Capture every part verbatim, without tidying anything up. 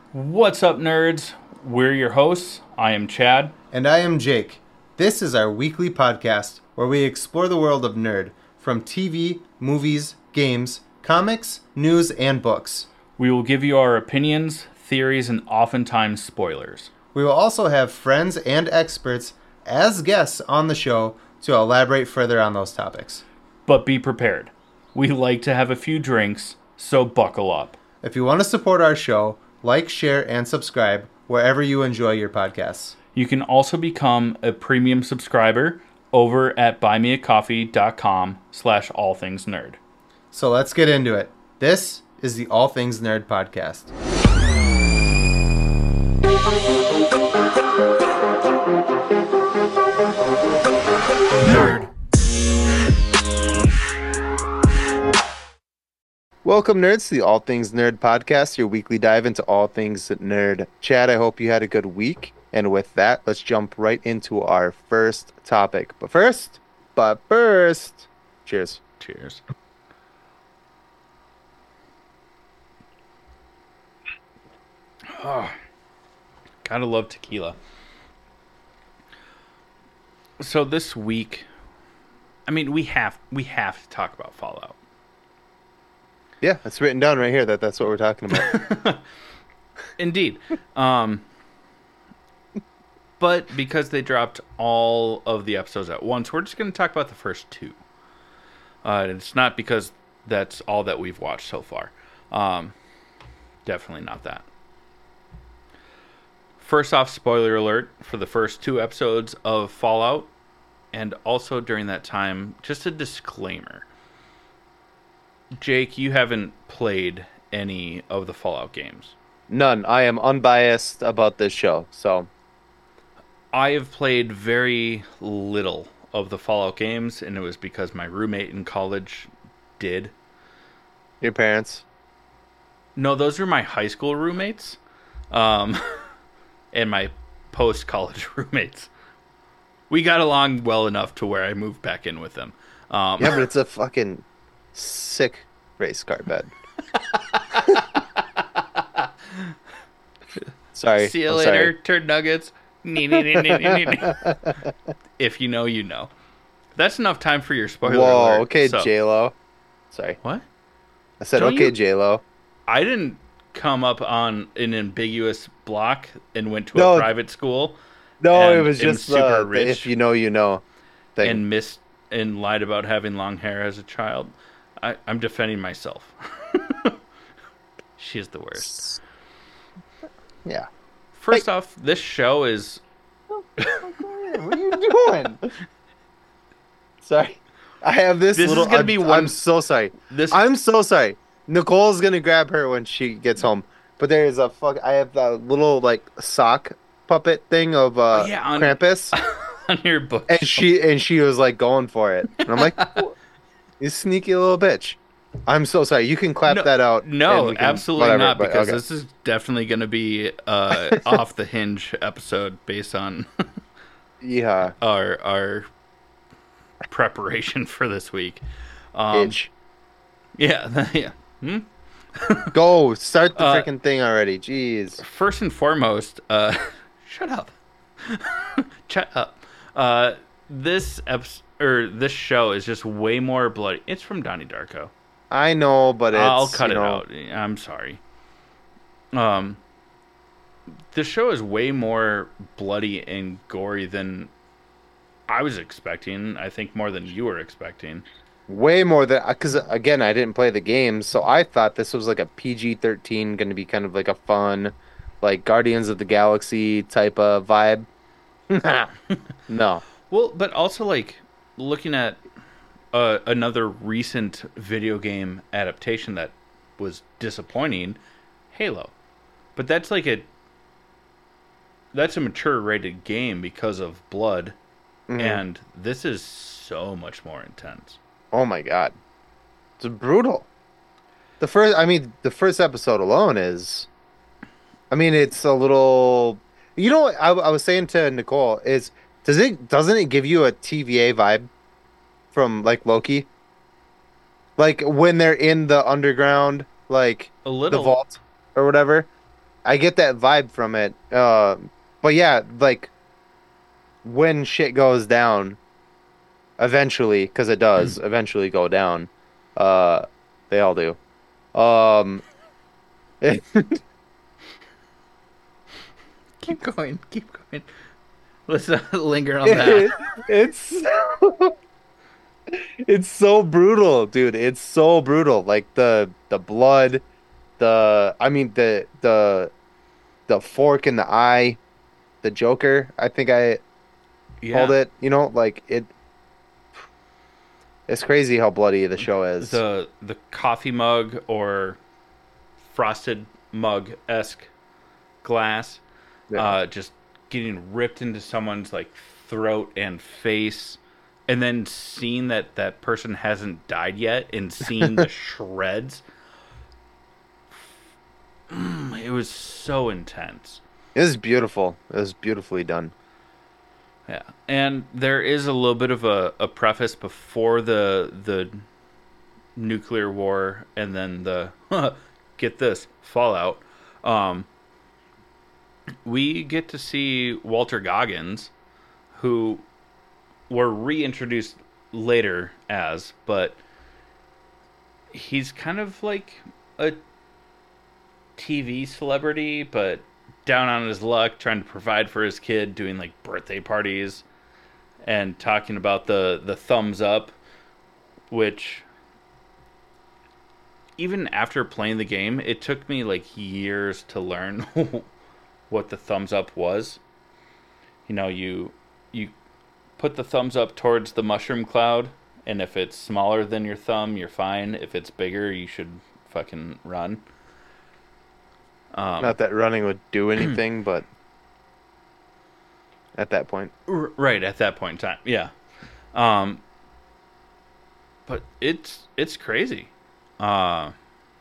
What's up, nerds? We're your hosts. I am Chad. And I am Jake. This is our weekly podcast where we explore the world of nerd from T V, movies, games, comics, news, and books. We will give you our opinions, theories, and oftentimes spoilers. We will also have friends and experts as guests on the show to elaborate further on those topics. But be prepared. We like to have a few drinks, so buckle up. If you want to support our show, like, share, and subscribe wherever you enjoy your podcasts. You can also become a premium subscriber over at buymeacoffee.com slash all things nerd. So let's get into it. This is the All Things Nerd Podcast. Nerd. Welcome, nerds, to the All Things Nerd Podcast, your weekly dive into all things nerd. Chad, I hope you had a good week. And with that, let's jump right into our first topic. But first, but first, cheers. Cheers. Oh, gotta love tequila. So this week, I mean, we have we have to talk about Fallout. Yeah, it's written down right here that that's what we're talking about. Indeed. Um, but because they dropped all of the episodes at once, we're just going to talk about the first two. Uh, it's not because that's all that we've watched so far. Um, definitely not that. First off, spoiler alert for the first two episodes of Fallout. And also during that time, just a disclaimer. Jake, you haven't played any of the Fallout games. None. I am unbiased about this show, so. I have played very little of the Fallout games, and it was because my roommate in college did. Your parents? No, those were my high school roommates, um, and my post-college roommates. We got along well enough to where I moved back in with them. Um, yeah, but it's a fucking sick race car bed. Sorry. See you I'm later, sorry. turd nuggets. If you know, you know. That's enough time for your spoiler Whoa, alert. okay, So- J-Lo. Sorry. What? I said, Don't okay, you- J-Lo. I didn't come up on an ambiguous block and went to No. a private school No, And- it was and just super uh, the rich. if you know, you know thing. and missed and lied about having long hair as a child. I, I'm defending myself. She's the worst. Yeah. First off, this show is... What are you doing? Sorry. I have this, This is little... gonna I'm, be one- I'm so sorry. This I'm so sorry. Nicole's gonna grab her when she gets home. But there's a fuck... I have a little, like, sock puppet thing of uh, Oh, yeah, on- Krampus. on your book. And she and she was, like, going for it. And I'm like, you sneaky little bitch. I'm so sorry. You can clap No, that out. and No, we can- absolutely whatever, not, but because okay. this is definitely going to be uh, off the hinge episode based on Yeah. our our preparation for this week. Um, Itch. Yeah, yeah. Hmm? Go. Start the Uh, freaking thing already. Jeez. First and foremost, uh, shut up. Shut up. Uh, this episode, or this show is just way more bloody. It's from Donnie Darko. I know, but it's, I'll cut you it know, out. I'm sorry. Um, the show is way more bloody and gory than I was expecting. I think more than you were expecting. way more than because again, I didn't play the games, so I thought this was like a P G thirteen, going to be kind of like a fun, like Guardians of the Galaxy type of vibe. No. Well, but also like looking at uh, another recent video game adaptation that was disappointing, Halo. But that's like a that's a mature rated game because of blood, Mhm. and this is so much more intense. Oh my god, it's brutal. The first, I mean, the first episode alone is, I mean, it's a little. You know, what I, I was saying to Nicole is, does it doesn't it give you a T V A vibe from like Loki? Like when they're in the underground, like A little. the vault or whatever. I get that vibe from it. Uh, but yeah, like when shit goes down, eventually, because it does eventually go down. Uh, they all do. Um, Keep going. Keep going. Let's not linger on that. it, it's so, it's so brutal, dude. It's so brutal. Like the the blood, the I mean the the the fork in the eye, the Joker. I think I called Yeah. it. You know, like it. It's crazy how bloody the show is. The the coffee mug or frosted mug esque glass, Yeah. uh, just getting ripped into someone's like throat and face, and then seeing that that person hasn't died yet, and seeing the shreds. Mm, it was so intense. It was beautiful. It was beautifully done. Yeah, and there is a little bit of a, a preface before the the nuclear war, and then the get this fallout. Um, we get to see Walter Goggins, who were reintroduced later as, but he's kind of like a T V celebrity, but down on his luck, trying to provide for his kid, doing like birthday parties and talking about the the thumbs up, which even after playing the game, it took me like years to learn what the thumbs up was. You know, you you put the thumbs up towards the mushroom cloud, and if it's smaller than your thumb, you're fine. If it's bigger, you should fucking run. Um, Not that running would do anything, but at that point, r- right at that point in time, yeah. Um, but it's it's crazy. Uh,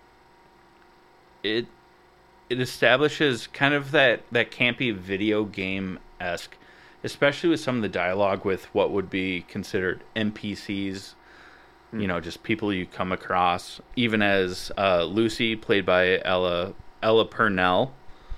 it it establishes kind of that that campy video game esque, especially with some of the dialogue with what would be considered N P Cs. You know, just people you come across, even as uh, Lucy, played by Ella Ella Purnell,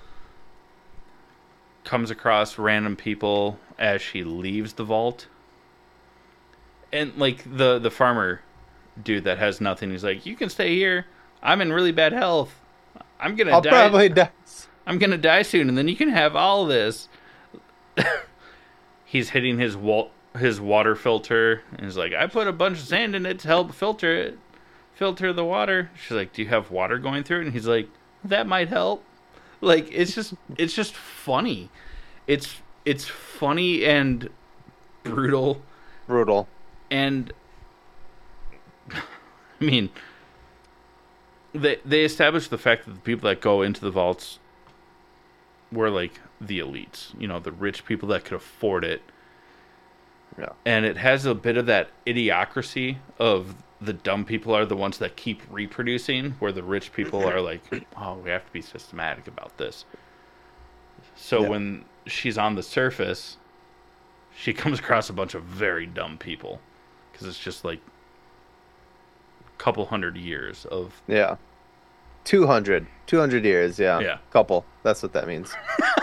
comes across random people as she leaves the vault, and like the the farmer dude that has nothing, he's like, "You can stay here. I'm in really bad health. I'm gonna I'll die. probably die. I'm gonna die soon, and then you can have all this." He's hitting his wall, his water filter, and he's like, "I put a bunch of sand in it to help filter it, filter the water." She's like, "Do you have water going through it?" And he's like, "That might help." Like it's just it's just funny. It's it's funny and brutal, Brutal. and I mean, they they established the fact that the people that go into the vaults were like the elites, you know, the rich people that could afford it. Yeah. And it has a bit of that idiocracy of the dumb people are the ones that keep reproducing, where the rich people are like, "Oh, we have to be systematic about this." So Yeah. when she's on the surface, she comes across a bunch of very dumb people, because it's just like a couple hundred years of Yeah. two hundred. two hundred years, yeah. Yeah. Couple. That's what that means.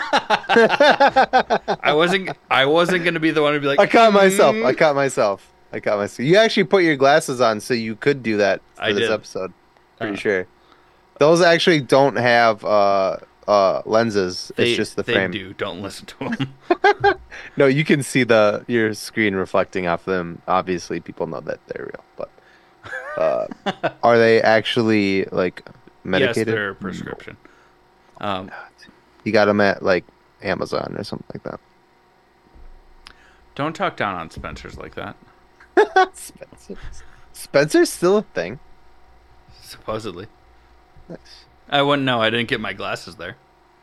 I wasn't I wasn't gonna be the one to be like, I caught myself. "Mm." I caught myself. I caught myself. You actually put your glasses on so you could do that for I this did. episode. Pretty Uh. sure. Those actually don't have uh uh lenses. They, it's just the they frame. do. Don't listen to them. No, you can see the your screen reflecting off them. Obviously, people know that they're real, but uh, are they actually like Yes, medicated? they're a prescription. Um, You got them at like Amazon or something like that. don't talk down on Spencer's like that. Spencer's. Spencer's still a thing. Supposedly. Nice. I wouldn't know. I didn't get my glasses there.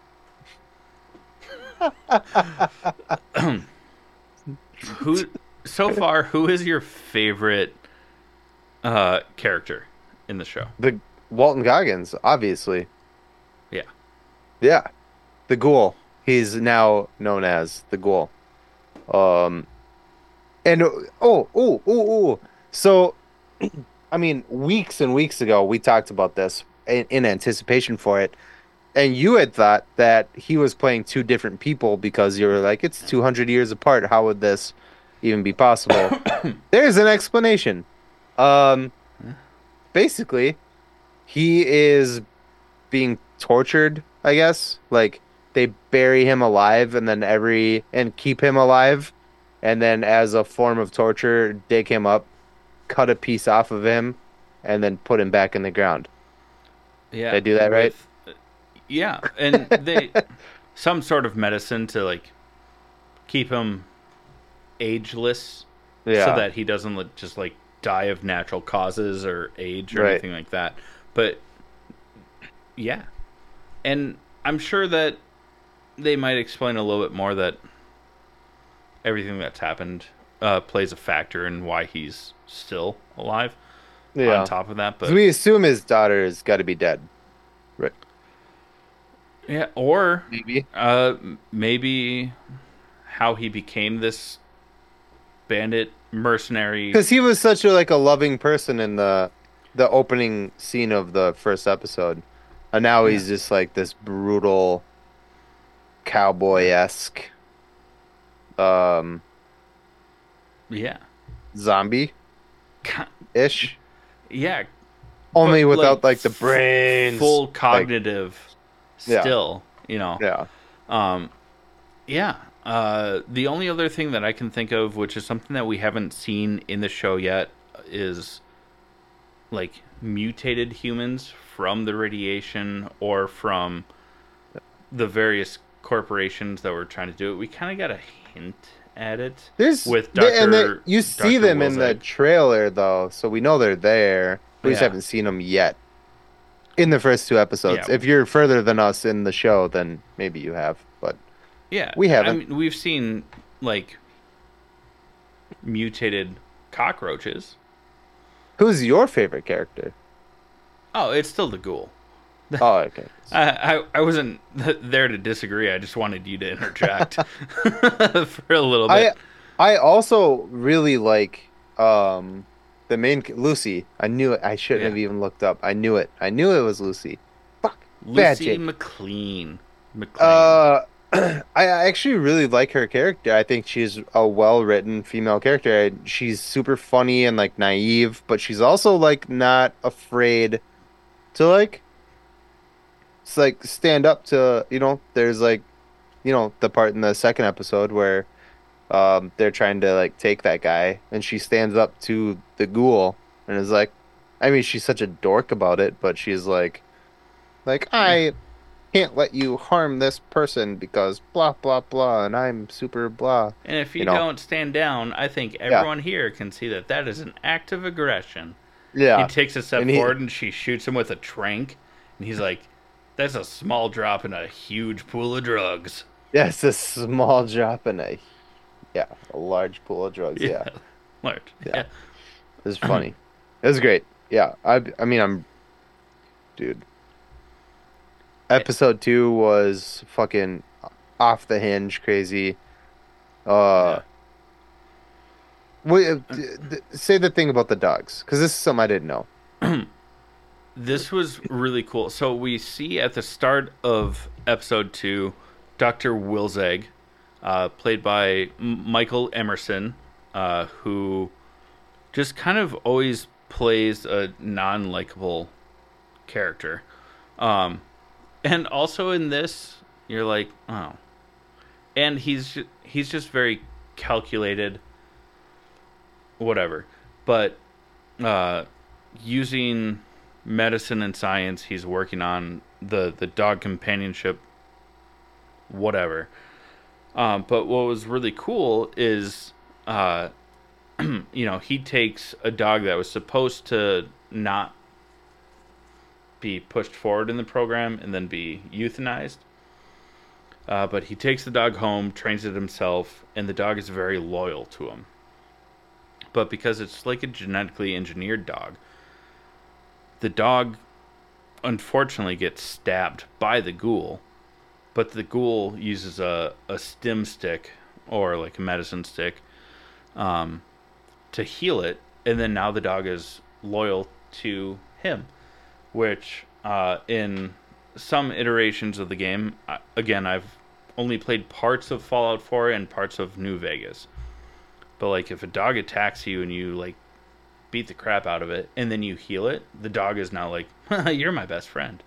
Who so far? Who is your favorite uh, character in the show? The Walton Goggins, obviously. Yeah. Yeah. The Ghoul. He's now known as the Ghoul. Um and oh oh oh oh so I mean weeks and weeks ago we talked about this in, in anticipation for it. and you had thought that he was playing two different people because you were like, it's two hundred years apart. How would this even be possible? There's an explanation. Um, basically, he is being tortured, I guess. Like, they bury him alive and then every, and keep him alive. And then as a form of torture, dig him up, cut a piece off of him, and then put him back in the ground. Yeah. Did I do that right? With, yeah, and they some sort of medicine to like keep him ageless, Yeah. so that he doesn't like, just like die of natural causes or age or Right. anything like that. But yeah, and I'm sure that they might explain a little bit more that everything that's happened uh, plays a factor in why he's still alive. Yeah. On top of that, but 'Cause we assume his daughter has got to be dead. Right. yeah, or Maybe. uh, maybe how he became this bandit mercenary. Because he was such a like a loving person in the the opening scene of the first episode, and now he's Yeah. just like this brutal cowboy esque um Yeah, zombie Ki- ish. yeah, Only but, without like, the f- brains. full like- cognitive. Yeah. Still, you know. yeah. Um, yeah. Uh, the only other thing that I can think of, which is something that we haven't seen in the show yet, is like mutated humans from the radiation or from the various corporations that were trying to do it. We kind of got a hint at it. There's with they- and they- Doctor you see Doctor them in the Wilczek. trailer though, so we know they're there. We just Yeah. haven't seen them yet. In the first two episodes. Yeah. If you're further than us in the show, then maybe you have. But Yeah, We I haven't. mean, we've seen like mutated cockroaches. who's your favorite character? Oh, it's still the ghoul. Oh, okay. I, I I wasn't there to disagree. I just wanted you to interject for a little I bit. I also really like um the main Lucy. I knew it. I shouldn't Yeah. have even looked up. I knew it. I knew it was Lucy. Fuck. Lucy Magic. McLean. McLean. Uh, I actually really like her character. I think she's a well-written female character. I- She's super funny and like naive, but she's also like not afraid to like, it's like stand up to, you know, there's like, you know, the part in the second episode where um they're trying to like take that guy and she stands up to the ghoul and is like, I mean, she's such a dork about it, but she's like like I can't let you harm this person because blah blah blah and I'm super blah. and if you, you know. don't stand down, I think everyone here can see that that is an act of aggression. Yeah. He takes a step And he- forward and she shoots him with a trank, and he's like, "That's a small drop in a huge pool of drugs." Yeah, it's a small drop in a yeah, a large pool of drugs. Yeah. Large. Yeah. Yeah. It was funny. It was great. Yeah. I I mean I'm dude. Episode two was fucking off the hinge crazy. Uh wait, uh, d- d- say the thing about the dogs, because this is something I didn't know. This was really cool. So we see at the start of episode two, Doctor Wilczek, uh, played by M- Michael Emerson, uh, who just kind of always plays a non-likable character. Um, and also in this, you're like, oh. And he's ju- he's just very calculated, whatever. But uh, using medicine and science, he's working on the, the dog companionship, whatever. Um, but what was really cool is, uh, you know, he takes a dog that was supposed to not be pushed forward in the program and then be euthanized. Uh, but he takes the dog home, trains it himself, and the dog is very loyal to him. But because it's like a genetically engineered dog, the dog unfortunately gets stabbed by the ghoul, but the ghoul uses a, a stim stick or like a medicine stick um, to heal it, and then now the dog is loyal to him, which uh, in some iterations of the game. I, again, I've only played parts of Fallout four and parts of New Vegas. But like, if a dog attacks you and you like beat the crap out of it, and then you heal it, the dog is now like, "You're my best friend,"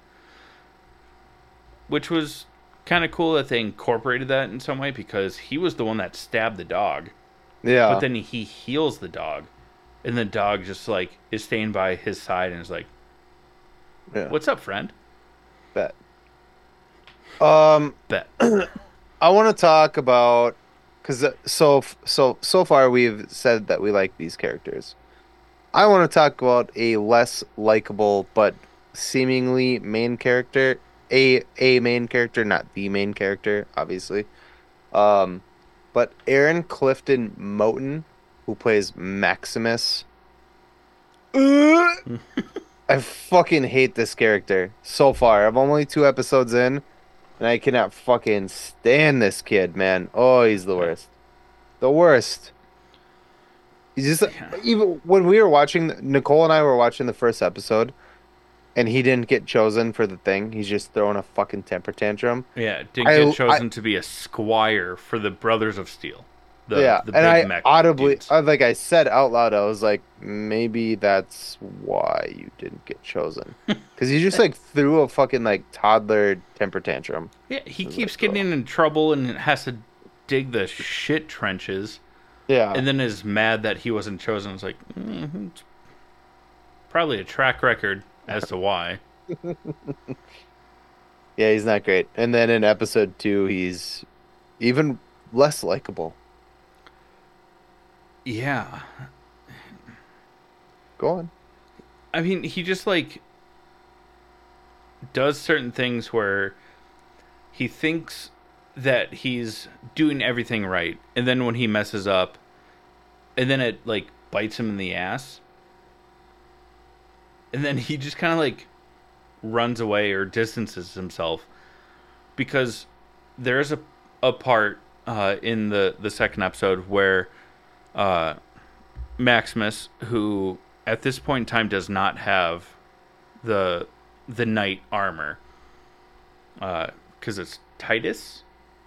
which was kind of cool that they incorporated that in some way because he was the one that stabbed the dog. Yeah. But then he heals the dog, and the dog just like is staying by his side and is like, Yeah. "What's up, friend?" Bet. Um, Bet. I want to talk about because so so so far we've said that we like these characters. I want to talk about a less likable but seemingly main character, a a main character, not the main character, obviously. Um, but Aaron Clifton Moten, who plays Maximus. Uh, I fucking hate this character so far. I'm only two episodes in, and I cannot fucking stand this kid, man. Oh, he's the worst. The worst. He's just Yeah. even when we were watching, Nicole and I were watching the first episode, and he didn't get chosen for the thing. He's just throwing a fucking temper tantrum. Yeah, didn't I- get chosen I- to be a squire for the Brothers of Steel. The, yeah, the and I mech audibly, dudes. I, like I said out loud, I was like, maybe that's why you didn't get chosen, because he just like threw a fucking like toddler temper tantrum. Yeah, he was keeps like, getting in trouble and has to dig the shit trenches, Yeah, and then is mad that he wasn't chosen. It's like, mm, it's probably a track record as to why. yeah, he's not great. And then in episode two, he's even less likable. Yeah. Go on. I mean, he just like does certain things where he thinks that he's doing everything right, and then when he messes up, and then it like bites him in the ass, and then he just kind of like runs away or distances himself because there's a a part uh, in the the second episode where uh, Maximus, who at this point in time does not have the the knight armor, because uh, it's Titus.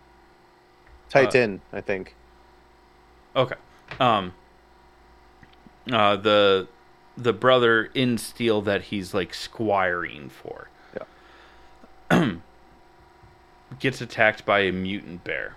Titan, uh, I think. Okay. Um. Uh, the the brother in steel that he's like squiring for. Yeah. Gets attacked by a mutant bear.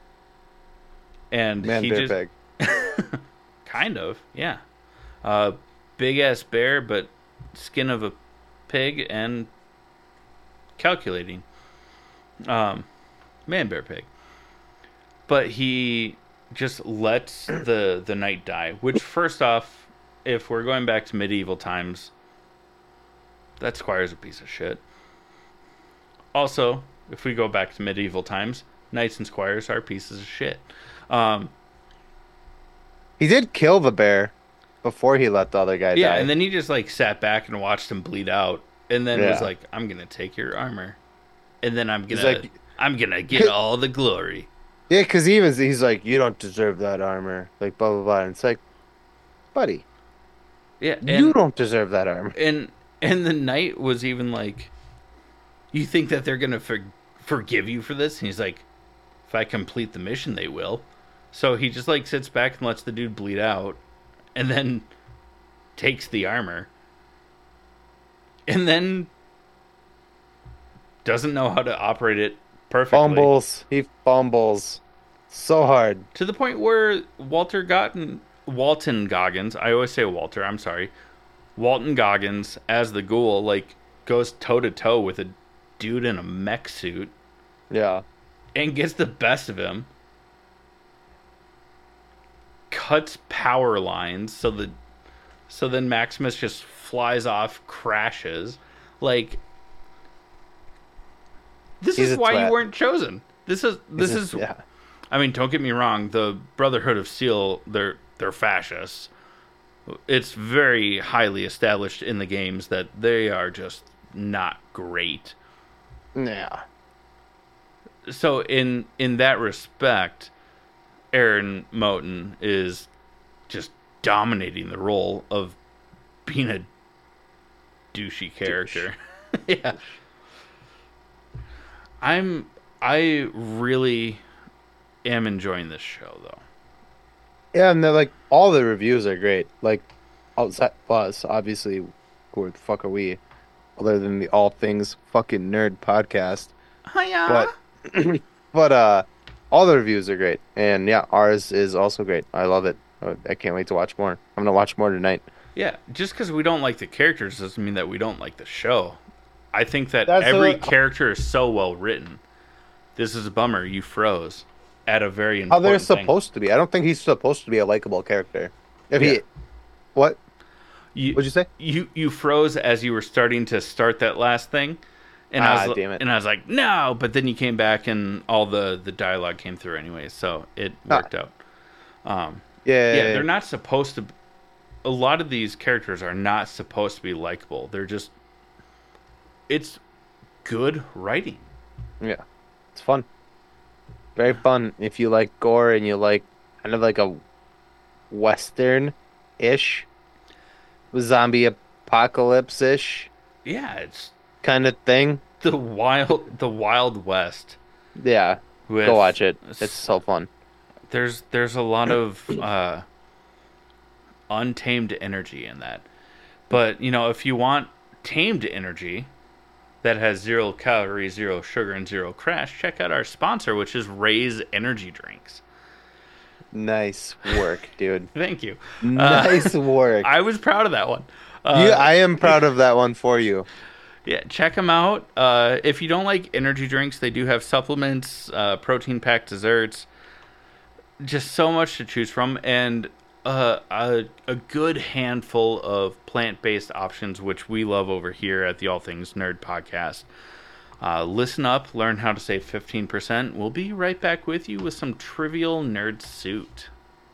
And Man, he bear just pig. kind of, yeah. Uh big ass bear but skin of a pig and calculating. Um man bear pig. But he just lets the the knight die, which first off, if we're going back to medieval times, that squire's a piece of shit. Also, if we go back to medieval times, knights and squires are pieces of shit. Um, He did kill the bear before he let the other guy yeah, die. and then he just like sat back and watched him bleed out, and then Yeah. was like, "I'm gonna take your armor, and then I'm He's gonna, like- I'm gonna get all the glory." Yeah, because he was, he's like, you don't deserve that armor. Like, blah, blah, blah. And it's like, buddy, Yeah, and, you don't deserve that armor. and and the knight was even like, "You think that they're gonna for, forgive you for this?" And he's like, "If I complete the mission, they will." So he just like sits back and lets the dude bleed out, and then takes the armor, and then doesn't know how to operate it perfectly. Fumbles. He fumbles so hard. To the point where Walter Gotten, Walton Goggins, I always say Walter, I'm sorry, Walton Goggins as the ghoul, like, goes toe to toe with a dude in a mech suit Yeah. and gets the best of him. Cuts power lines so that so then Maximus just flies off, crashes. Like, this He's is a why twat. you weren't chosen. This is this He's is just- yeah. I mean, don't get me wrong, the Brotherhood of Steel, they're they're fascists. It's very highly established in the games that they are just not great. Yeah. So in in that respect, Aaron Moten is just dominating the role of being a douchey character. Yeah. I'm I really am enjoying this show though. Yeah, and they're like all the reviews are great. Like outside of us, obviously, who the fuck are we? Other than the All Things Fucking Nerd podcast. Hiya. But but uh all the reviews are great. And yeah, ours is also great. I love it. I I can't wait to watch more. I'm gonna watch more tonight. Yeah, just because we don't like the characters doesn't mean that we don't like the show. I think that That's every a, character is so well written. This is a bummer. You froze at a very how they're important thing. supposed to be. I don't think he's supposed to be a likable character. If Yeah. he what? You, What'd you say? You you froze as you were starting to start that last thing, and Ah, I was damn it. and I was like no, but then you came back and all the the dialogue came through anyways, so it Ah. worked out. Um, Yeah, yeah, they're not supposed to. A lot of these characters are not supposed to be likable. They're just. It's good writing. yeah. It's fun. Very fun if you like gore and you like kind of like a western-ish, zombie apocalypse-ish Yeah, it's kind of thing. the wild the Wild West. Yeah, With, go watch it. It's so fun. There's there's a lot of uh, untamed energy in that, but you know if you want tamed energy that has zero calories, zero sugar, and zero crash, check out our sponsor, which is Raise Energy Drinks. Nice work, dude. Thank you. Nice Uh, work. I was proud of that one. Uh, you, I am proud of that one for you. Yeah, check them out. Uh, if you don't like energy drinks, they do have supplements, uh, protein-packed desserts. Just so much to choose from, and uh, a, a good handful of plant-based options, which we love over here at the All Things Nerd podcast. Uh, listen up, learn how to save fifteen percent. We'll be right back with you with some trivial nerd suit.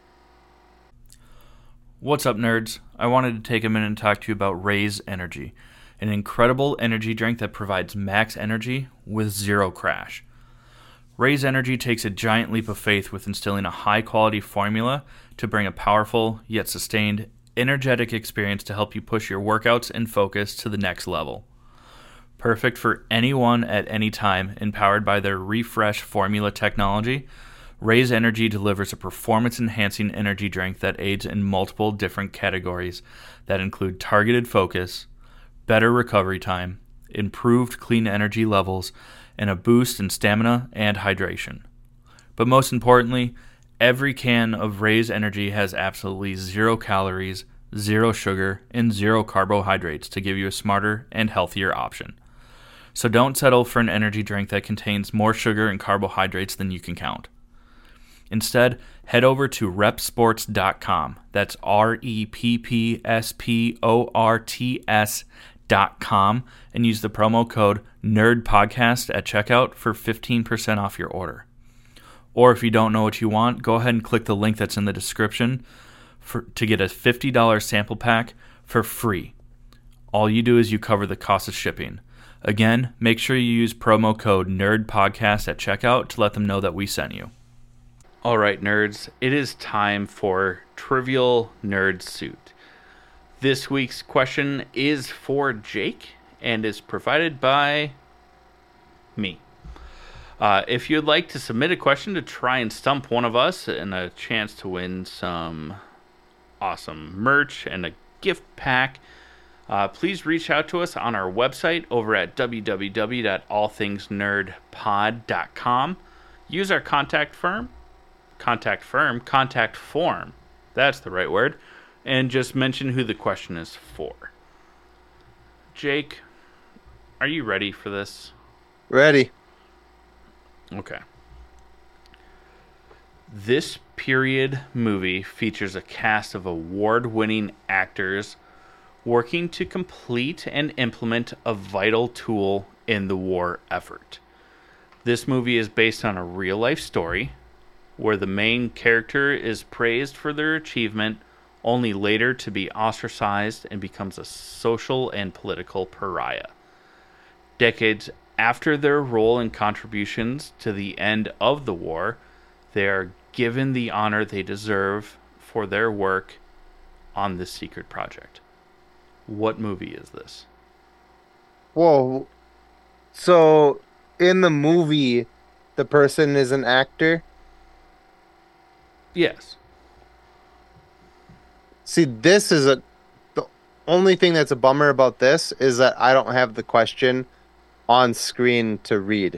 What's up, nerds? I wanted to take a minute and talk to you about Raise Energy, an incredible energy drink that provides max energy with zero crash. Raise Energy takes a giant leap of faith with instilling a high-quality formula to bring a powerful, yet sustained, energetic experience to help you push your workouts and focus to the next level. Perfect for anyone at any time, empowered by their Refresh formula technology, Raise Energy delivers a performance-enhancing energy drink that aids in multiple different categories that include targeted focus, better recovery time, improved clean energy levels, and a boost in stamina and hydration. But most importantly, every can of Raise Energy has absolutely zero calories, zero sugar, and zero carbohydrates to give you a smarter and healthier option. So don't settle for an energy drink that contains more sugar and carbohydrates than you can count. Instead, head over to rep sports dot com. That's R E P P S P O R T S dot com and use the promo code NERDPODCAST at checkout for fifteen percent off your order. Or if you don't know what you want, go ahead and click the link that's in the description for, to get a fifty dollars sample pack for free. All you do is you cover the cost of shipping. Again, make sure you use promo code NERDPODCAST at checkout to let them know that we sent you. All right, nerds, it is time for Trivial Nerd Suit. This week's question is for Jake and is provided by me. Uh, if you'd like to submit a question to try and stump one of us and a chance to win some awesome merch and a gift pack, uh, please reach out to us on our website over at w w w dot all things nerd pod dot com. Use our contact firm, contact firm, contact form. That's the right word. And just mention who the question is for. Jake, are you ready for this? Ready. Okay. This period movie features a cast of award-winning actors working to complete and implement a vital tool in the war effort. This movie is based on a real-life story where the main character is praised for their achievement only later to be ostracized and becomes a social and political pariah. Decades after their role and contributions to the end of the war, they are given the honor they deserve for their work on this secret project. What movie is this? Whoa. So in the movie, the person is an actor. Yes. See, this is a the only thing that's a bummer about this is that I don't have the question on screen to read.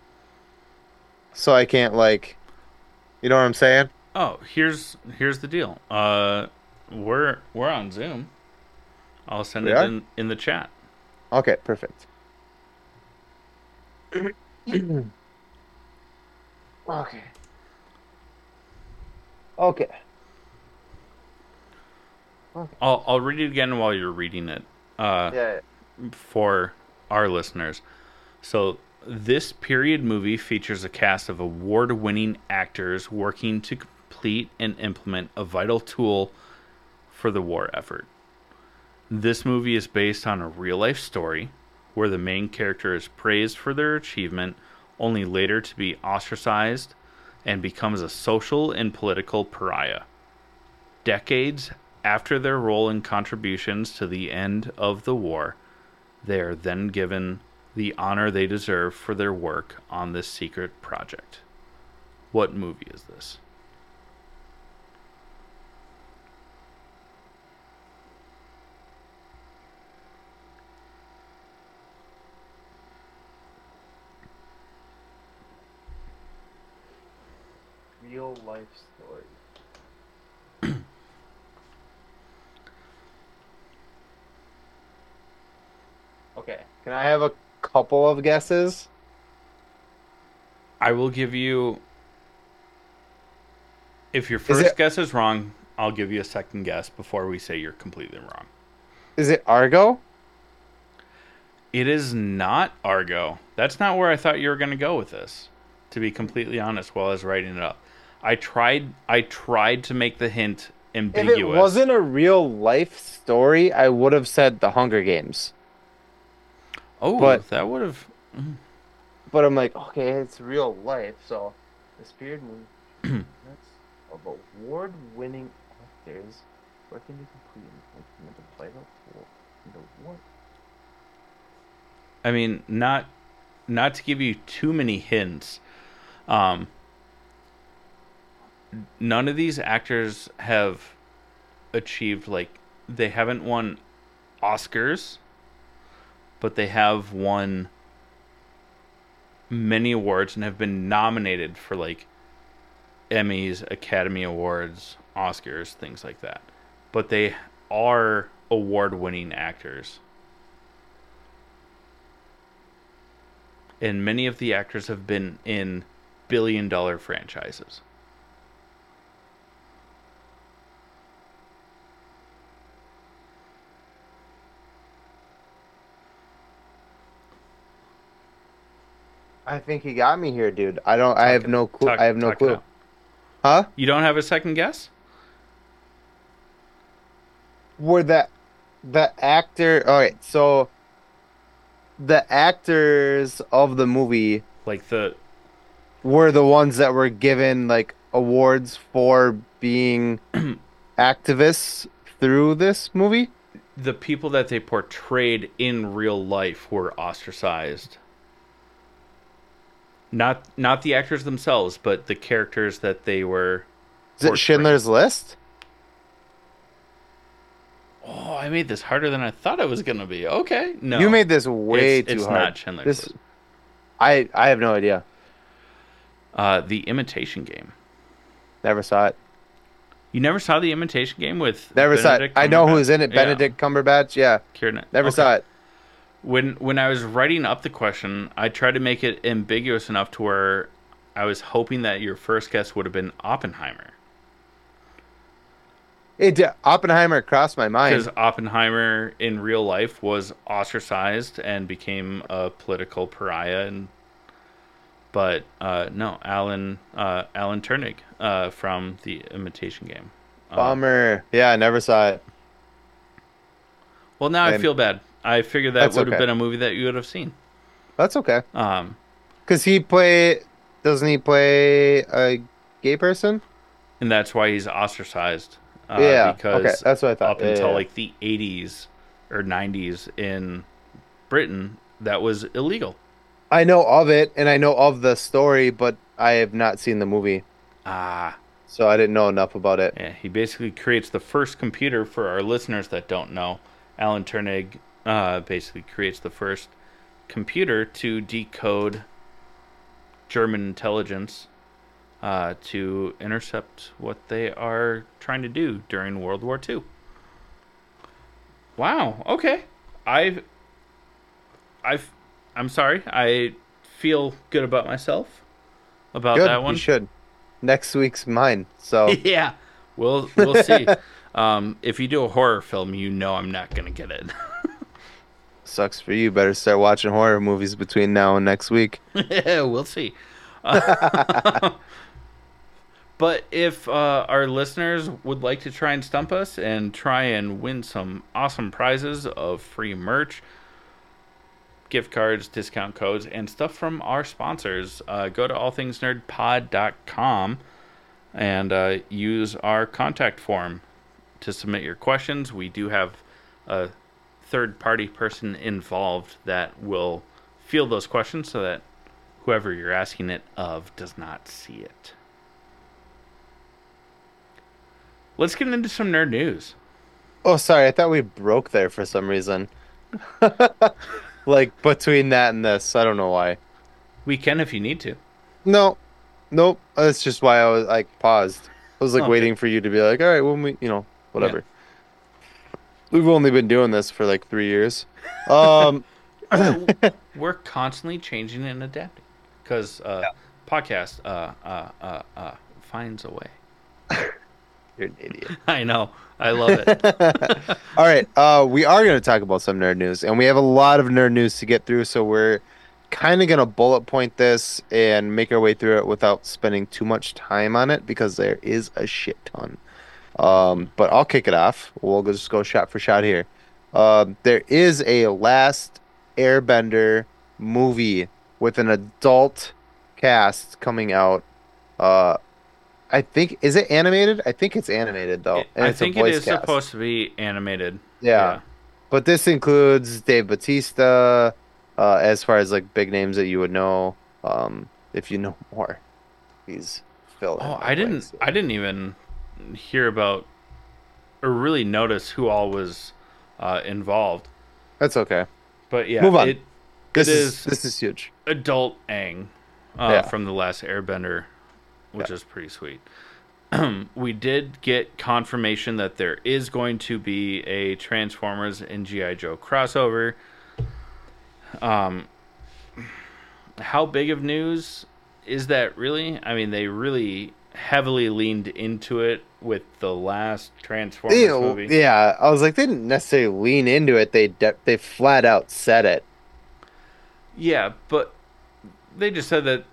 So I can't like, you know what I'm saying? Oh, here's here's the deal. Uh, we're we're on Zoom. I'll send We it are? in in the chat. Okay, perfect. Okay. Okay. Okay. I'll I'll read it again while you're reading it. Uh, Yeah. for our listeners. So, this period movie features a cast of award winning actors working to complete and implement a vital tool for the war effort. This movie is based on a real life story where the main character is praised for their achievement, only later to be ostracized and becomes a social and political pariah. Decades after their role and contributions to the end of the war, they are then given the honor they deserve for their work on this secret project. What movie is this? Real life story. Okay. Can I have a couple of guesses? I will give you. If your Is first it guess is wrong, I'll give you a second guess before we say you're completely wrong. is it Argo? It is not Argo. That's not where I thought you were going to go with this, to be completely honest, while I was writing it up. I tried I tried to make the hint ambiguous. If it wasn't a real life story, I would have said The Hunger Games. Oh, but that would have. But I'm like, okay, it's real life, so this period movie that's of award-winning actors working to complete and implement a vital tool in the war. I mean, not not to give you too many hints. Um, none of these actors have achieved, like, they haven't won Oscars, but they have won many awards and have been nominated for, like, Emmys, Academy Awards, Oscars, things like that. But they are award-winning actors. And many of the actors have been in billion-dollar franchises. I think he got me here, dude. I don't. I Talk have it- no clue. talk- I have no talk it clue. out. Huh? You don't have a second guess? Were that the actor? All right, so the actors of the movie Like the were the ones that were given like awards for being activists through this movie. the people that they portrayed in real life were ostracized. Not not the actors themselves, but the characters that they were. Is it portraying. Schindler's List? Oh, I made this harder than I thought it was going to be. Okay, no, You made this way it's, too it's hard. not Schindler's This, List. I I have no idea. Uh, the Imitation Game. Never saw it. You never saw the Imitation Game with Never saw it. Benedict I know Cumberbatch? who's in it. Yeah, Benedict Cumberbatch. Yeah. Kieran- Never okay. saw it. When when I was writing up the question, I tried to make it ambiguous enough to where I was hoping that your first guess would have been Oppenheimer. It did- Oppenheimer crossed my Because mind. Oppenheimer in real life was ostracized and became a political pariah, and but uh, no, Alan uh, Alan Turing uh, from the Imitation Game. Uh, Bummer. Yeah, I never saw it. well, now I And- feel bad. I figured that That's would have okay. been a movie that you would have seen. That's okay. Um, Cause he play, doesn't he play a gay person? and that's why he's ostracized. Uh, Yeah, Because okay, that's what I thought. up Yeah, until yeah. like the eighties or nineties in Britain, that was illegal. I know of it and I know of the story, but I have not seen the movie, Ah, so I didn't know enough about it. yeah. He basically creates the first computer for our listeners that don't know. Alan Turing uh, basically creates the first computer to decode German intelligence uh, to intercept what they are trying to do during World War Two. Wow. Okay. I've, I've, I'm sorry. I feel good about myself about Good, that you one. should. Next week's mine. So Yeah. We'll we'll see. Um, if you do a horror film, you know I'm not gonna get it. sucks for you. Better start watching horror movies between now and next week. We'll see. But if uh, our listeners would like to try and stump us and try and win some awesome prizes of free merch, gift cards, discount codes, and stuff from our sponsors, uh, go to all things nerd pod dot com and uh, use our contact form to submit your questions. We do have a third party person involved that will field those questions so that whoever you're asking it of does not see it. Let's get into some nerd news. Oh, sorry. I thought we broke there for some reason. Like between that and this, I don't know why. We can if you need to. No, nope. That's just why I was like paused. I was like Okay. waiting for you to be like, all right, when we, you know, whatever. We've only been doing this for like three years. Um, We're constantly changing and adapting because uh, podcast uh, uh, uh, uh, finds a way. you're an idiot. I know. I love it. All right, uh, we are going to talk about some nerd news, and we have a lot of nerd news to get through, so we're kind of going to bullet point this and make our way through it without spending too much time on it because there is a shit ton. Um, but I'll kick it off. We'll just go shot for shot here. Um, there is a Last Airbender movie with an adult cast coming out. Uh, I think is it animated? I think it's animated though. It- and I it's a think it voice is cast. supposed to be animated. Yeah. But this includes Dave Bautista, uh, as far as like big names that you would know, um, if you know more. He's filled in Oh, the I didn't. blanks. I didn't even hear about or really notice who all was uh, involved. That's okay. But yeah, Move on. it This it is, is this is huge. adult Aang uh, Yeah. from the last Airbender, which Yeah. is pretty sweet. We did get confirmation that there is going to be a Transformers and G I. Joe crossover. Um, how big of news is that really? I mean, they really heavily leaned into it with the last Transformers You know, movie. yeah, I was like, they didn't necessarily lean into it. They de- they flat out said it. Yeah, but they just said that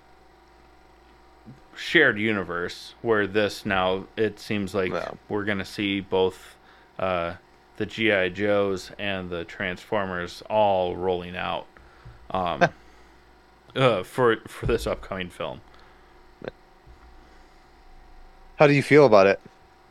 shared universe where this now it seems like Yeah. we're gonna see both uh, the G I. Joes and the Transformers all rolling out um, uh, for for this upcoming film. How do you feel about it?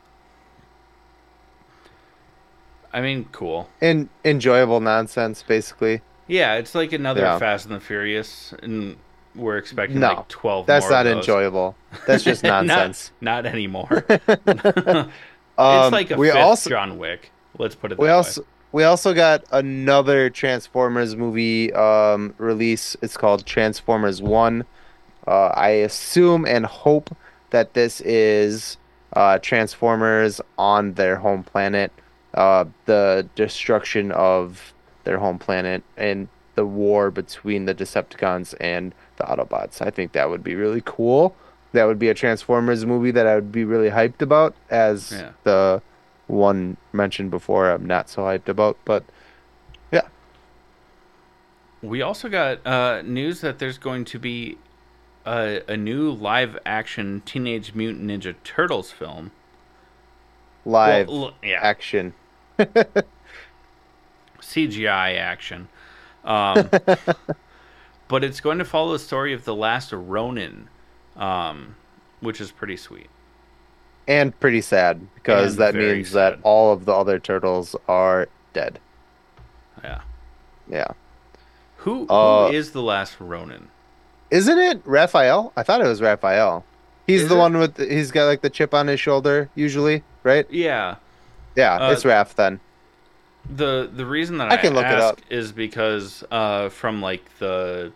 I mean, cool. In enjoyable nonsense, basically. Yeah, it's like another Yeah. Fast and the Furious, and we're expecting No, like twelve. That's more not of those. enjoyable. That's just nonsense. not, not anymore. Um, It's like a we fifth also John Wick. Let's put it that we way. also we also got another Transformers movie um, release. It's called Transformers One. Uh, I assume and hope that this is uh, Transformers on their home planet, uh, the destruction of their home planet, and the war between the Decepticons and the Autobots. I think that would be really cool. That would be a Transformers movie that I would be really hyped about, as Yeah. the one mentioned before I'm not so hyped about. But yeah, We also got uh, news that there's going to be a, a new live action Teenage Mutant Ninja Turtles film. live Well, l- yeah, action. C G I action. Um, but it's going to follow the story of the last Ronin, um, which is pretty sweet. And pretty sad because And that very means that sad. all of the other turtles are dead. Yeah. Yeah. Who who Uh, is the last Ronin? isn't it Raphael? I thought it was Raphael. He's Is the it? one with the, he's got like the chip on his shoulder usually, right? Yeah. Yeah, Uh, it's Raph then. the the reason that I I can look it ask up. is because uh, from like the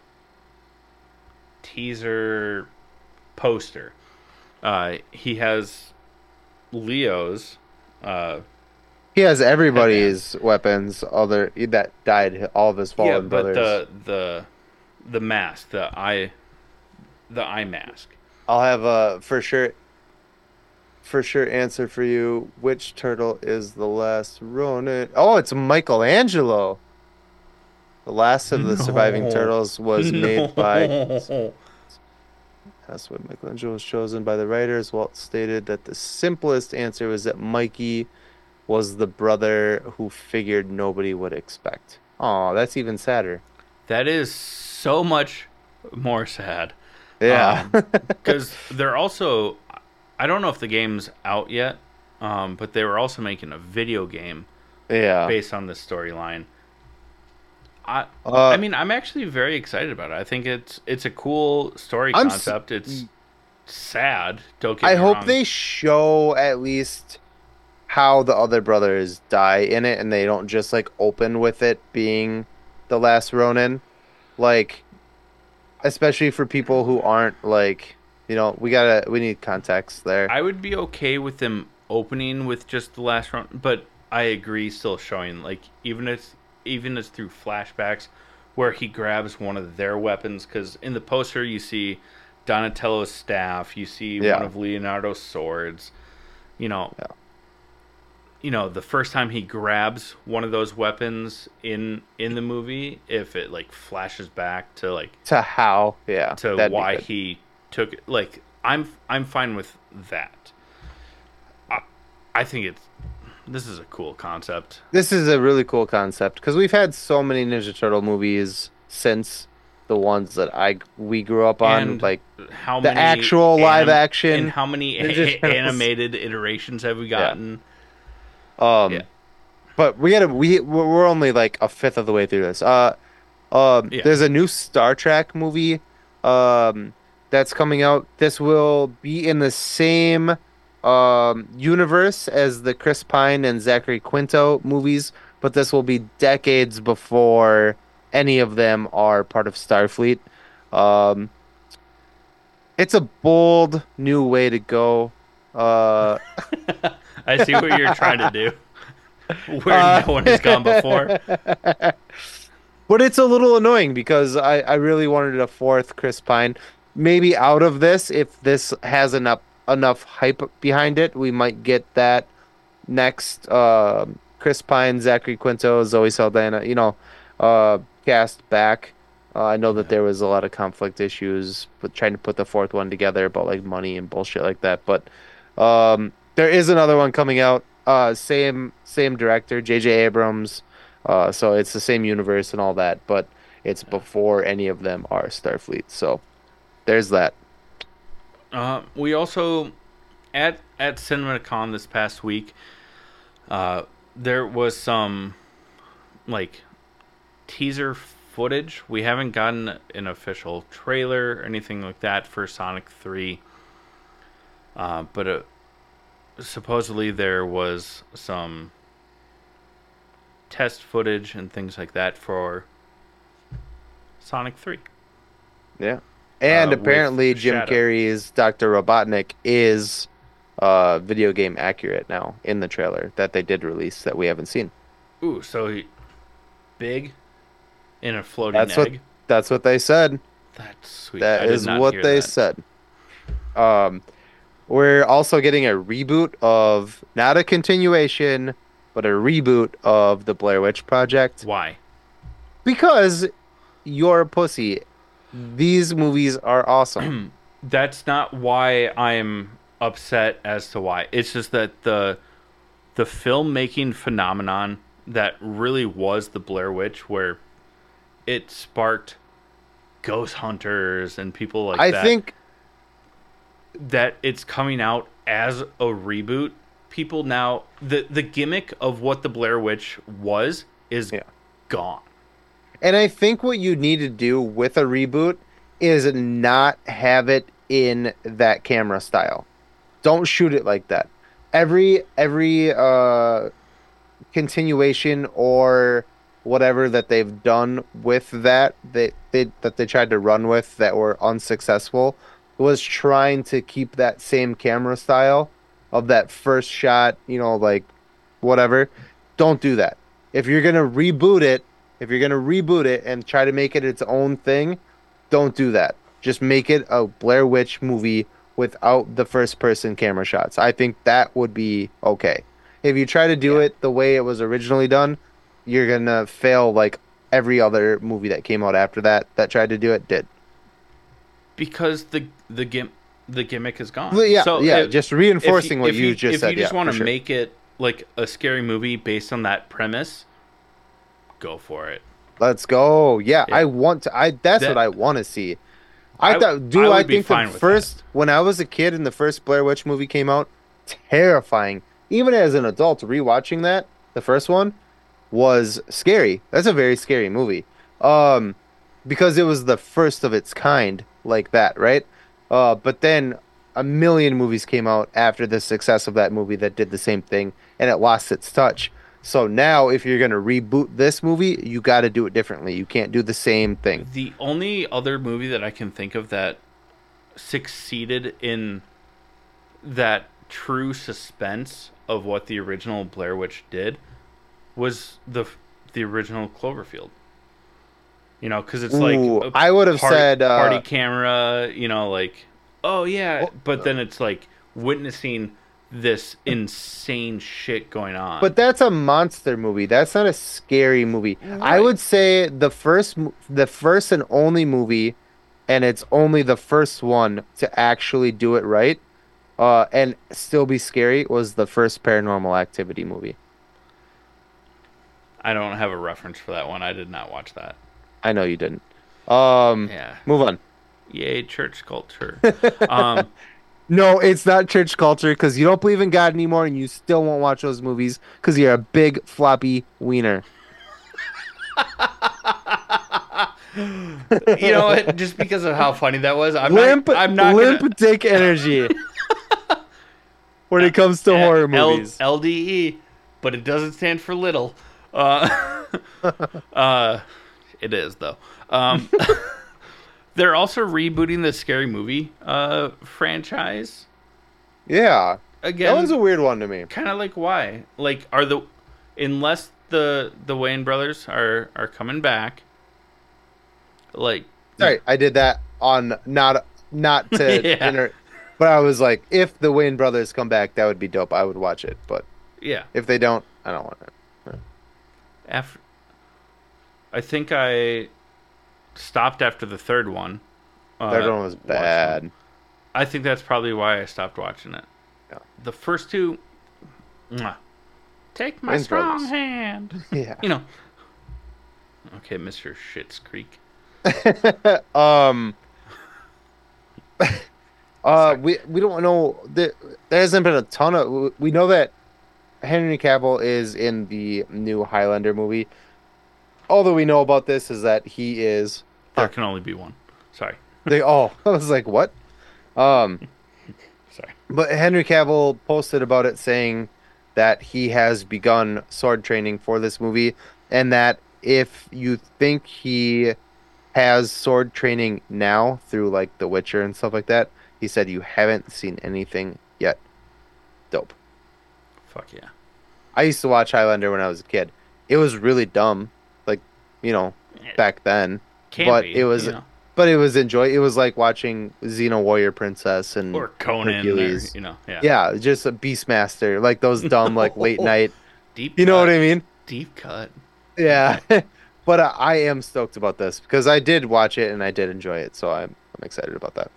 teaser poster, uh, he has Leo's. Uh, He has headband. everybody's weapons, other that died, all of his Yeah, fallen but brothers. the the the mask, the eye, the eye mask. I'll have a for sure, for sure answer for you. Which turtle is the last Ronin? Oh, it's Michelangelo. The last of the surviving No, turtles was made by. no. That's what Michelangelo was chosen by the writers. Walt stated that the simplest answer was that Mikey was the brother who figured nobody would expect. Oh, that's even sadder. That is so much more sad. Yeah. Because they're also, I don't know if the game's out yet, um, but they were also making a video game Yeah. based on this storyline. I, Uh, I mean, I'm actually very excited about it. I think it's it's a cool story I'm s- concept. It's sad. Don't get I me hope wrong. they show at least how the other brothers die in it and they don't just like open with it being the last Ronin. Like, especially for people who aren't like, you know, we gotta, we need context there. I would be okay with them opening with just the last round, but I agree, still showing like even if even as through flashbacks where he grabs one of their weapons, because in the poster you see Donatello's staff, you see Yeah. one of Leonardo's swords. You know, Yeah. you know the first time he grabs one of those weapons in in the movie, if it like flashes back to like To how, yeah, to that'd be why good. he took it. Like I'm I'm fine with that. I, I think it's this is a cool concept. This is a really cool concept because we've had so many Ninja Turtle movies since the ones that I we grew up on, And like how the many actual live anim- action and how many Ninja a- Turtles. animated iterations have we gotten? um Yeah. but we gotta we we're we're only like a fifth of the way through this. Uh um Yeah. there's a new Star Trek movie um that's coming out. This will be in the same um universe as the Chris Pine and Zachary Quinto movies, but this will be decades before any of them are part of Starfleet. Um it's a bold new way to go. Uh I see what you're trying to do. Where Uh, no one has gone before. But it's a little annoying because I, I really wanted a fourth Chris Pine. Maybe out of this, if this has enough enough hype behind it, we might get that next uh, Chris Pine, Zachary Quinto, Zoe Saldana, you know, uh, cast back. Uh, I know that there was a lot of conflict issues with trying to put the fourth one together about like money and bullshit like that. But um, there is another one coming out. Uh, same same director, J J. Abrams. Uh, so it's the same universe and all that, but it's before any of them are Starfleet. So there's that. Uh, we also at at CinemaCon this past week, uh, there was some like teaser footage. We haven't gotten an official trailer or anything like that for Sonic three. Uh, but uh, supposedly there was some test footage and things like that for Sonic three. Yeah. And Uh, with apparently Jim Shadow. Carrey's Doctor Robotnik is uh video game accurate now in the trailer that they did release that we haven't seen. Ooh, so he, big in a floating That's what egg. that's what they said. That's sweet. That I did is not what hear they that. said. Um we're also getting a reboot of not a continuation, but a reboot of the Blair Witch Project Why? because you're a pussy. These movies are awesome. That's not why I'm upset as to why. It's just that the the filmmaking phenomenon that really was the Blair Witch, where it sparked ghost hunters and people like I that. think that it's coming out as a reboot. People now the the gimmick of what the Blair Witch was is Yeah. gone. And I think what you need to do with a reboot is not have it in that camera style. Don't shoot it like that. Every every uh continuation or whatever that they've done with that they, they that they tried to run with that were unsuccessful was trying to keep that same camera style of that first shot, you know, like whatever. Don't do that. If you're gonna reboot it, if you're gonna reboot it and try to make it its own thing, don't do that. Just make it a Blair Witch movie without the first person camera shots. I think that would be okay. If you try to do Yeah. it the way it was originally done, you're gonna fail like every other movie that came out after that that tried to do it did. Because the the gim the gimmick is gone. Well, yeah, So yeah, if- just reinforcing if what if you, just if said. you just yeah, want to for sure. make it like a scary movie based on that premise, go for it. Let's go. Yeah, Yeah. I want to. I that's That- what I want to see. I I- thought. Do I I, would be think fine the with first when I was a kid and the first Blair Witch movie came out, terrifying. Even as an adult, rewatching that the first one was scary. That's a very scary movie. Um, because it was the first of its kind like that, right? Uh, but then a million movies came out after the success of that movie that did the same thing, and it lost its touch. So now, if you're gonna reboot this movie, you got to do it differently. You can't do the same thing. The only other movie that I can think of that succeeded in that true suspense of what the original Blair Witch did was the the original Cloverfield. You know, because it's like Ooh, a I would have party, said uh, party camera. You know, like oh yeah, Well, but then it's like witnessing this insane shit going on. But that's a monster movie. That's not a scary movie. I Right. would say the first, mo- the first and only movie, and it's only the first one to actually do it right, uh, and still be scary was the first Paranormal Activity movie. I don't have a reference for that one. I did not watch that. I know you didn't. Um, Yeah. move on. Yay, church culture. um, No, it's not church culture because you don't believe in God anymore, and you still won't watch those movies because you're a big floppy wiener. you know what? Just because of how funny that was, I'm limp, not. I'm not limp gonna, dick energy when it comes to horror movies. L- LDE, but it doesn't stand for little. Uh, uh, it is though. Um, they're also rebooting the Scary Movie uh, franchise Yeah, that again. one's a weird one to me. Kind of like why? Like, are the unless the the Wayne brothers are are coming back? Like, Sorry, I did that on not not to Yeah. inter- but I was like, if the Wayne brothers come back, that would be dope. I would watch it, but yeah. if they don't, I don't want it. After, I think I stopped after the third one. Uh, That one was watching bad. it. I think that's probably why I stopped watching it. Yeah. The first two, mwah. Take my Wayne's strong Brothers. hand. Yeah. You know. Okay, Mister Shit's Creek. um. uh, we we don't know. There, there hasn't been a ton of. We know that Henry Cavill is in the new Highlander movie. All that we know about this is that he is. There can only be one. Sorry. They oh, I was like, what? Um, Sorry. but Henry Cavill posted about it, saying that he has begun sword training for this movie, and that if you think he has sword training now through like The Witcher and stuff like that, he said you haven't seen anything yet. Dope. Fuck yeah. I used to watch Highlander when I was a kid. It was really dumb, like you know, back then. Can but be, it was, you know. but it was enjoy. It was like watching Xena Warrior Princess and Or Conan, or, Hercules. you know. Yeah. Yeah, just a Beastmaster, like those dumb like late night. Deep. You know cut. what I mean? Deep cut. Yeah. But uh, I am stoked about this because I did watch it and I did enjoy it, so I'm I'm excited about that.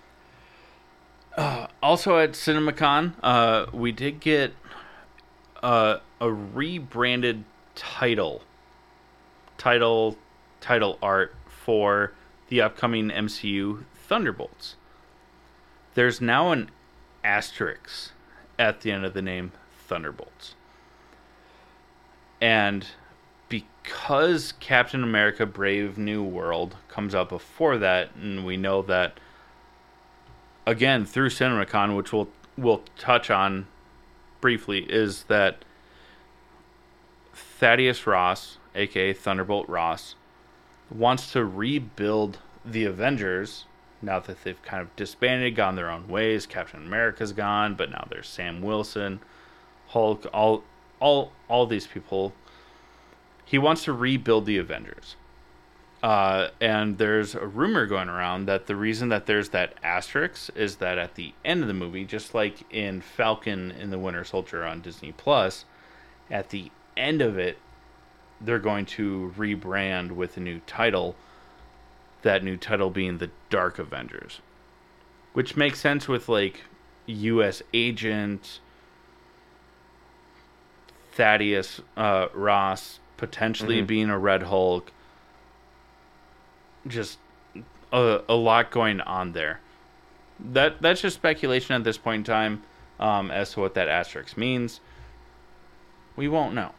Uh, also at CinemaCon, uh, we did get uh, a rebranded title, title, title art for the upcoming M C U Thunderbolts. There's now an asterisk at the end of the name Thunderbolts, and because Captain America Brave New World comes out before that, and we know that, again, through CinemaCon, which we'll, we'll touch on briefly, is that Thaddeus Ross, aka Thunderbolt Ross, wants to rebuild the Avengers now that they've kind of disbanded, gone their own ways. Captain America's gone, but now there's Sam Wilson, Hulk, all all all these people. He wants to rebuild the Avengers. Uh, and there's a rumor going around that the reason that there's that asterisk is that at the end of the movie, just like in Falcon and the Winter Soldier on Disney Plus, at the end of it, they're going to rebrand with a new title. That new title being the Dark Avengers, which makes sense with like U S Agent, Thaddeus uh, Ross potentially mm-hmm. being a Red Hulk. Just a, a lot going on there. That that's just speculation at this point in time um, as to what that asterisk means. We won't know.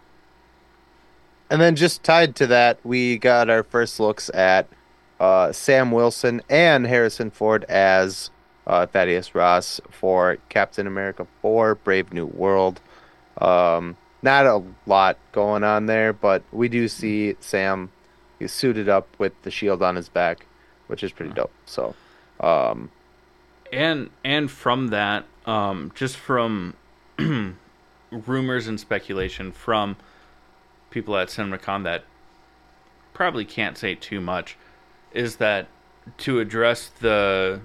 And then just tied to that, we got our first looks at uh, Sam Wilson and Harrison Ford as uh, Thaddeus Ross for Captain America four, Brave New World. Um, not a lot going on there, but we do see Sam. He's suited up with the shield on his back, which is pretty dope. So, um, and and from that, um, just from rumors and speculation from people at CinemaCon that probably can't say too much, is that to address the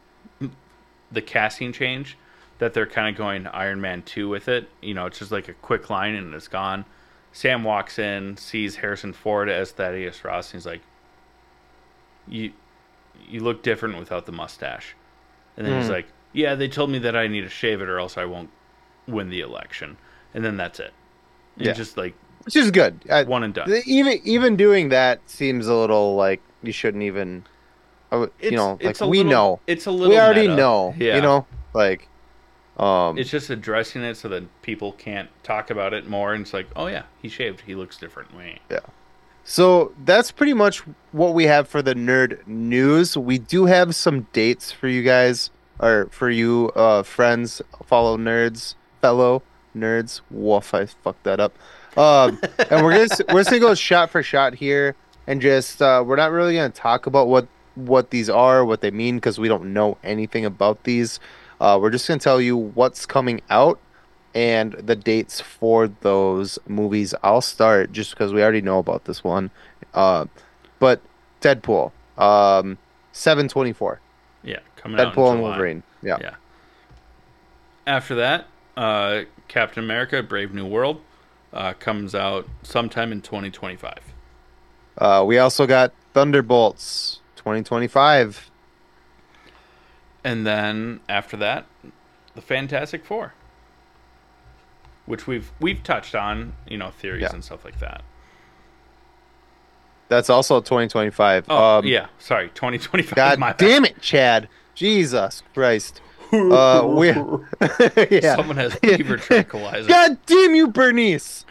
the casting change, that they're kind of going Iron Man two with it. You know, it's just like a quick line and it's gone. Sam walks in, sees Harrison Ford as Thaddeus Ross, and he's like, "You, you look different without the mustache." And then mm. he's like, "Yeah, they told me that I need to shave it or else I won't win the election." And then that's it. And yeah, just like, which is good. I, one and done. Even even doing that seems a little like you shouldn't even. You it's, know, like it's a we little, know, it's a little. We already meta. know. Yeah. You know, like. Um, it's just addressing it so that people can't talk about it more, and it's like, oh yeah, he shaved, he looks different. Wait. Yeah. So that's pretty much what we have for the nerd news. We do have some dates for you guys, or for you uh, friends, follow nerds, fellow nerds. Woof, I fucked that up. Um, and we're gonna we're just gonna go shot for shot here, and just uh, we're not really gonna talk about what what these are, what they mean, because we don't know anything about these. Uh, we're just going to tell you what's coming out and the dates for those movies. I'll start just because we already know about this one. Uh, but Deadpool, um, seven twenty-four. Yeah, coming Deadpool out in July. and Wolverine. Yeah. yeah. After that, uh, Captain America Brave New World uh, comes out sometime in twenty twenty-five. Uh, we also got Thunderbolts twenty twenty-five. And then after that, the Fantastic Four, which we've we've touched on, you know, theories yeah. and stuff like that. That's also twenty twenty-five. Oh um, yeah, sorry, twenty twenty-five. God my damn it, Chad! Jesus Christ! uh, we yeah. Someone has fever tranquilizer. God damn you, Bernice!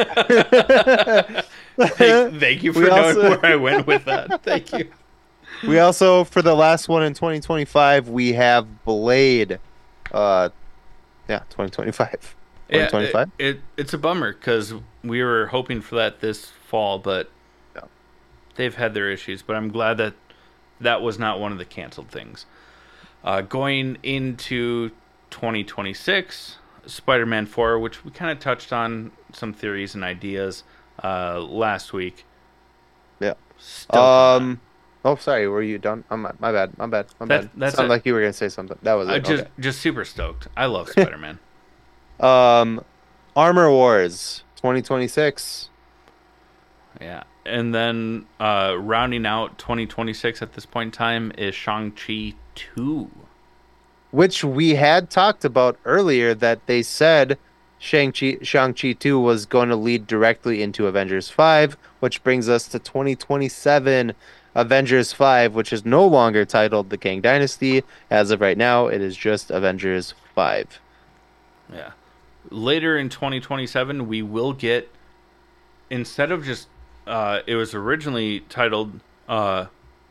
thank, thank you for we knowing also... where I went with that. Thank you. We also, for the last one in twenty twenty-five, we have Blade. Uh, yeah, twenty twenty-five. twenty twenty-five? Yeah, it, it, it's a bummer because we were hoping for that this fall, but yeah. they've had their issues. But I'm glad that that was not one of the canceled things. Uh, going into twenty twenty-six, Spider-Man four, which we kind of touched on some theories and ideas uh, last week. Yeah. Still um. Oh, sorry. Were you done? I'm my, my bad. My bad. My that, bad. That's Sounded it. like you were gonna say something. That was it. Uh, just, okay. just super stoked. I love Spider-Man. um, Armor Wars twenty twenty-six. Yeah, and then uh, rounding out twenty twenty-six at this point in time is Shang-Chi two, which we had talked about earlier. That they said Shang-Chi Shang-Chi two was going to lead directly into Avengers five, which brings us to twenty twenty-seven. Avengers five, which is no longer titled The Kang Dynasty. As of right now, it is just Avengers five. Yeah. Later in twenty twenty-seven, we will get instead of just uh, it was originally titled uh,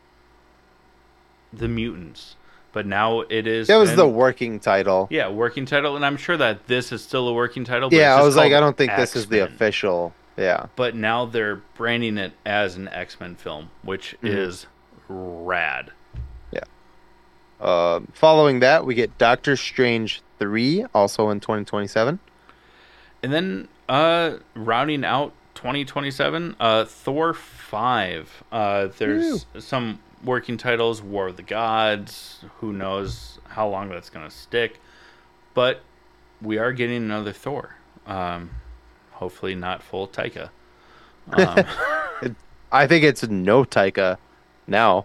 The Mutants, but now it is That was been, the working title. yeah, working title, and I'm sure that this is still a working title. But Yeah, it's I just was like, called I don't think this is the X-Men. official. Yeah. But now they're branding it as an X-Men film, which Mhm. is rad. Yeah. Uh, following that, we get Doctor Strange three, also in twenty twenty-seven. And then uh, rounding out twenty twenty-seven, uh, Thor five. Uh, there's Woo. some working titles, War of the Gods. Who knows how long that's going to stick. But we are getting another Thor. Um, hopefully not full Taika. Um, I think it's no Taika now.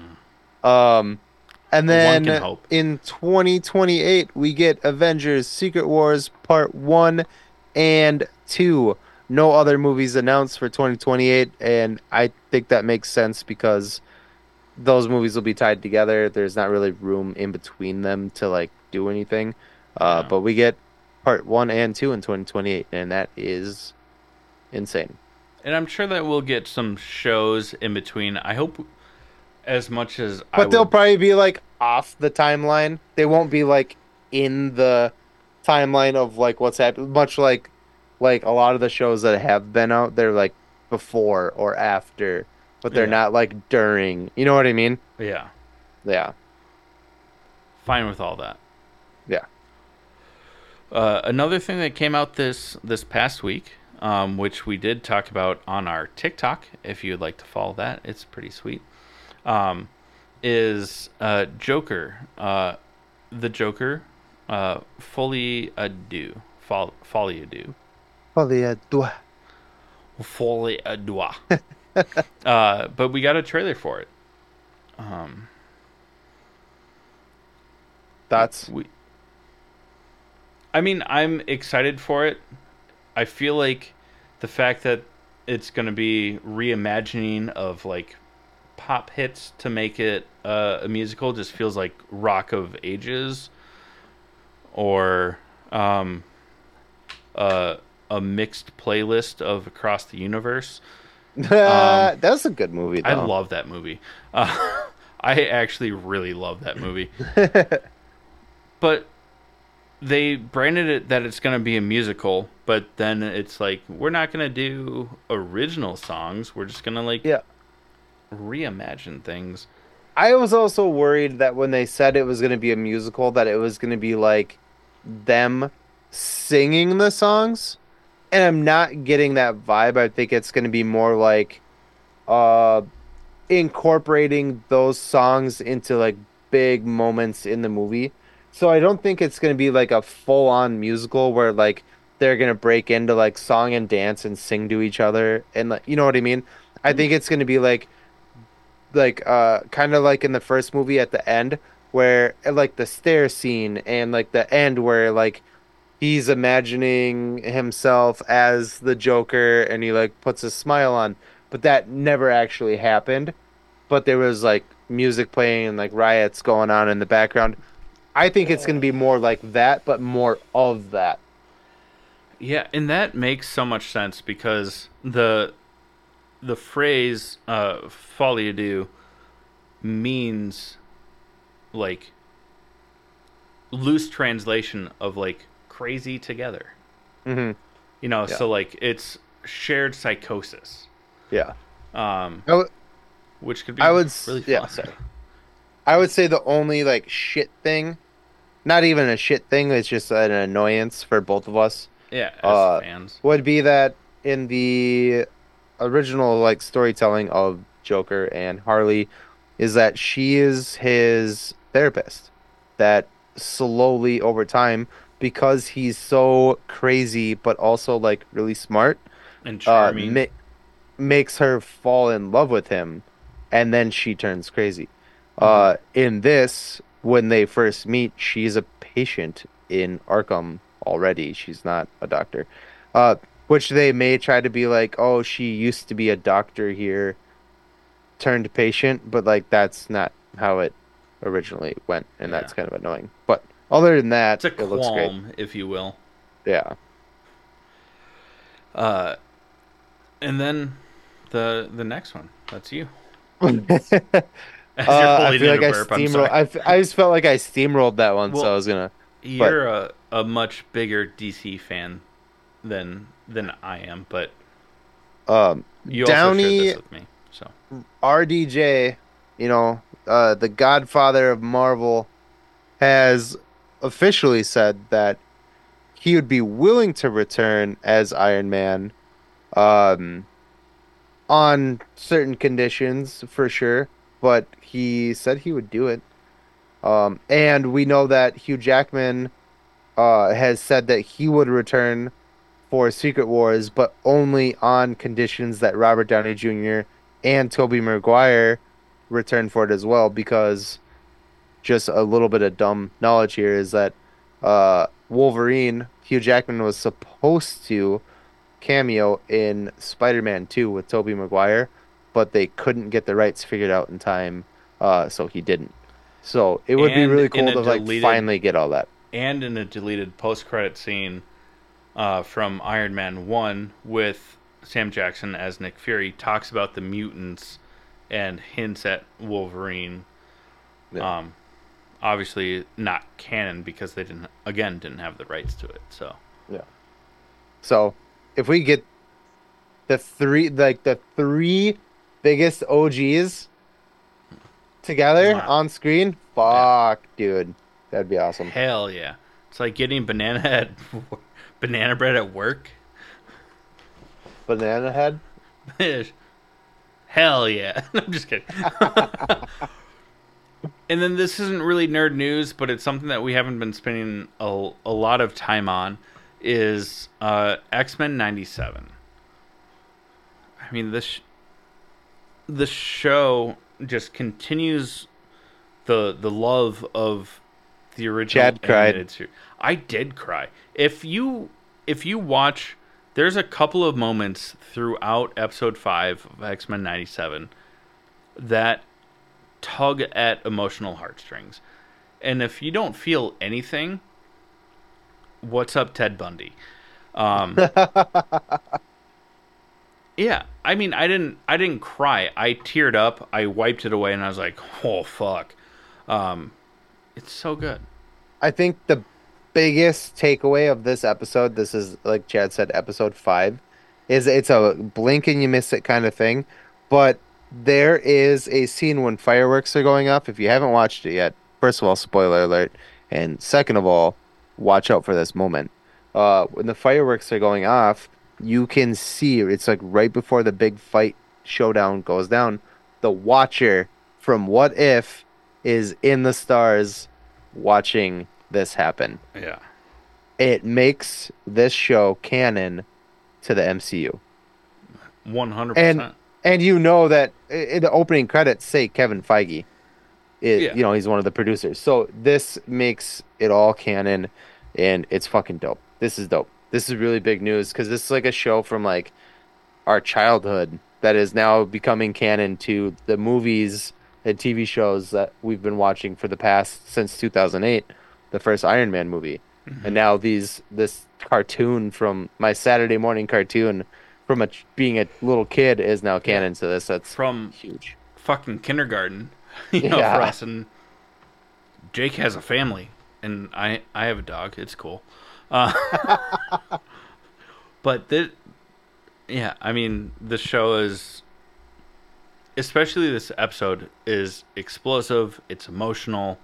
Um, and then can hope. in twenty twenty-eight, we get Avengers Secret Wars Part one and two. No other movies announced for twenty twenty-eight, and I think that makes sense because those movies will be tied together. There's not really room in between them to like do anything. Uh, Yeah. but we get Part one and two in twenty twenty-eight, and that is insane. And I'm sure that we'll get some shows in between. I hope as much as I But they'll would, probably be like off the timeline. They won't be like in the timeline of like what's happening. Much like like a lot of the shows that have been out, they're like before or after, but they're Yeah. not like during. You know what I mean? yeah, Yeah, fine with all that. yeah. Uh, another thing that came out this this past week, um, which we did talk about on our TikTok, if you'd like to follow that, it's pretty sweet. Um, is uh, Joker, uh, the Joker, uh, fully ado, fall, folly ado, Oh, the uh, dwa- fully ado. uh, but we got a trailer for it. Um, That's we. I mean, I'm excited for it. I feel like the fact that it's going to be reimagining of like pop hits to make it uh, a musical just feels like Rock of Ages or um, uh, a mixed playlist of Across the Universe. that's a good movie. Though. I love that movie. Uh, I actually really love that movie. But they branded it that it's going to be a musical, but then it's like, we're not going to do original songs. We're just going to like Yeah. reimagine things. I was also worried that when they said it was going to be a musical, that it was going to be like them singing the songs, and I'm not getting that vibe. I think it's going to be more like uh incorporating those songs into like big moments in the movie. So I don't think it's going to be like a full-on musical where like they're going to break into like song and dance and sing to each other and like, you know what I mean? I think it's going to be like like uh kind of like in the first movie at the end where like the stair scene and like the end where like he's imagining himself as the Joker and he like puts a smile on, but that never actually happened. But there was like music playing and like riots going on in the background. I think it's going to be more like that, but more of that. Yeah, and that makes so much sense because the the phrase uh, "folie à deux" means like loose translation of like crazy together. Mm-hmm. You know, Yeah. so like it's shared psychosis, Yeah. um, I, w- which could be I would. s- really fun. Yeah. Sorry. I would say the only like shit thing, not even a shit thing, it's just an annoyance for both of us, Yeah, as uh, fans. would be that in the original like storytelling of Joker and Harley is that she is his therapist. That slowly over time, because he's so crazy but also like really smart, And uh, charming. ma- makes her fall in love with him, and then she turns crazy. Uh, in this, when they first meet, she's a patient in Arkham already. She's not a doctor. Uh, which they may try to be like, oh, she used to be a doctor here, turned patient, but like that's not how it originally went, and that's Yeah. kind of annoying. But other than that, It's a it looks great. qualm, if you will. Yeah. Uh, And then the the next one. That's you. uh, As you're I holding feel in like a I burp. I'm steamrolled. sorry. I, f- I just felt like I steamrolled that one, so I Well, was gonna. But you're a, a much bigger D C fan than than I am, but um, you also shared Downey this with me. So R D J, you know, uh, the Godfather of Marvel, has officially said that he would be willing to return as Iron Man, um, on certain conditions for sure. But he said he would do it. Um, and we know that Hugh Jackman uh, has said that he would return for Secret Wars, but only on conditions that Robert Downey Junior and Tobey Maguire return for it as well. Because just a little bit of dumb knowledge here is that uh, Wolverine, Hugh Jackman was supposed to cameo in Spider-Man two with Tobey Maguire, but they couldn't get the rights figured out in time, uh, so he didn't. So it would be and really in cool a to like deleted finally get all that. and in a deleted post credit scene uh, from Iron Man one with Sam Jackson as Nick Fury talks about the mutants and hints at Wolverine. Yeah. Um, obviously not canon because they didn't again didn't have the rights to it. So Yeah. So if we get the three like the three biggest O Gs together Mwah. on screen, fuck, dude, that'd be awesome. hell yeah, it's like getting banana at banana bread at work. Banana Head. Hell yeah. I'm just kidding. And then this isn't really nerd news, but it's something that we haven't been spending a, a lot of time on, is uh, X-Men ninety-seven. I mean, this this show just continues the the love of the original Chad cried. animated series. I did cry. If you if you watch, there's a couple of moments throughout episode five of X-Men ninety-seven that tug at emotional heartstrings. And if you don't feel anything, what's up, Ted Bundy? Um, yeah, I mean, I didn't, I didn't cry. I teared up. I wiped it away, and I was like, "Oh fuck!" Um, it's so good. I think the biggest takeaway of this episode, this is like Chad said, episode five, is it's a blink and you miss it kind of thing. But there is a scene when fireworks are going off. If you haven't watched it yet, first of all, spoiler alert. And second of all, watch out for this moment. Uh, when the fireworks are going off, you can see it's like right before the big fight showdown goes down. The Watcher from What If is in the stars watching this happen. Yeah, It makes this show canon to the M C U. one hundred And percent. and you know that in the opening credits say Kevin Feige. It, Yeah. You know, he's one of the producers. So this makes it all canon, and it's fucking dope. This is dope. This is really big news because this is like a show from like our childhood that is now becoming canon to the movies and T V shows that we've been watching for the past since two thousand eight, the first Iron Man movie. Mm-hmm. And now these this cartoon from my Saturday morning cartoon from a, being a little kid is now canon to this. That's From huge. fucking kindergarten, you know, Yeah. for us. And Jake has a family, and I I have a dog. It's cool. Uh, but this, yeah, I mean, the show is, especially this episode, is explosive. It's emotional.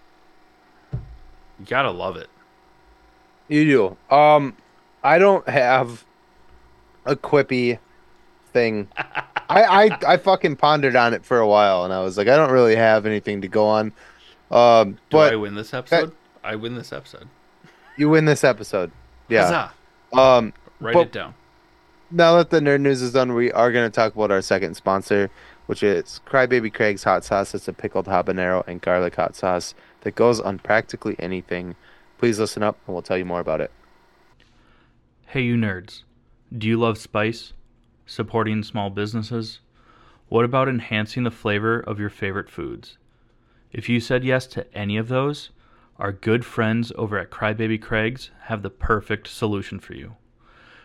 You gotta love it. You do. Um, I don't have a quippy thing. I, I I fucking pondered on it for a while, and I was like, I don't really have anything to go on. Um, Do but I win this episode? I win this episode. you win this episode. Yeah. Huzzah. Um, Write but- it down. now that the nerd news is done, we are going to talk about our second sponsor, which is Crybaby Craig's Hot Sauce. It's a pickled habanero and garlic hot sauce that goes on practically anything. Please listen up, and we'll tell you more about it. Hey, you nerds. Do you love spice? Supporting small businesses? What about enhancing the flavor of your favorite foods? If you said yes to any of those, our good friends over at Crybaby Craig's have the perfect solution for you.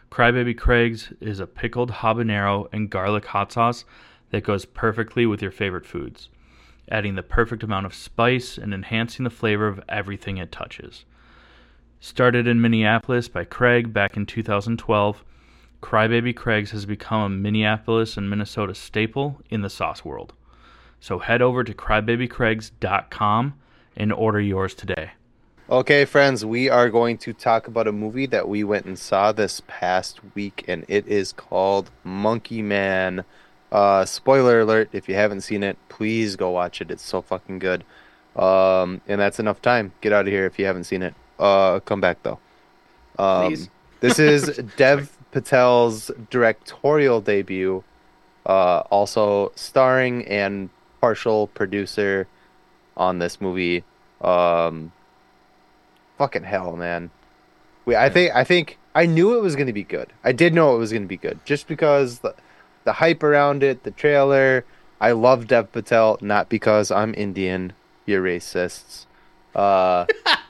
Crybaby Craig's is a pickled habanero and garlic hot sauce that goes perfectly with your favorite foods, adding the perfect amount of spice and enhancing the flavor of everything it touches. Started in Minneapolis by Craig back in two thousand twelve, Crybaby Craig's has become a Minneapolis and Minnesota staple in the sauce world. So head over to crybaby craigs dot com and order yours today. Okay, friends, we are going to talk about a movie that we went and saw this past week, and it is called Monkey Man. Uh, spoiler alert, if you haven't seen it, please go watch it. It's so fucking good. Um, and that's enough time. Get out of here if you haven't seen it. Uh, come back, though. Um, Please. This is Dev Patel's directorial debut, uh, also starring and partial producer on this movie. Um... Fucking hell, man. We, I think, I think, I knew it was going to be good. I did know it was going to be good, just because the, the hype around it, the trailer. I love Dev Patel, not because I'm Indian. You're racists. Uh,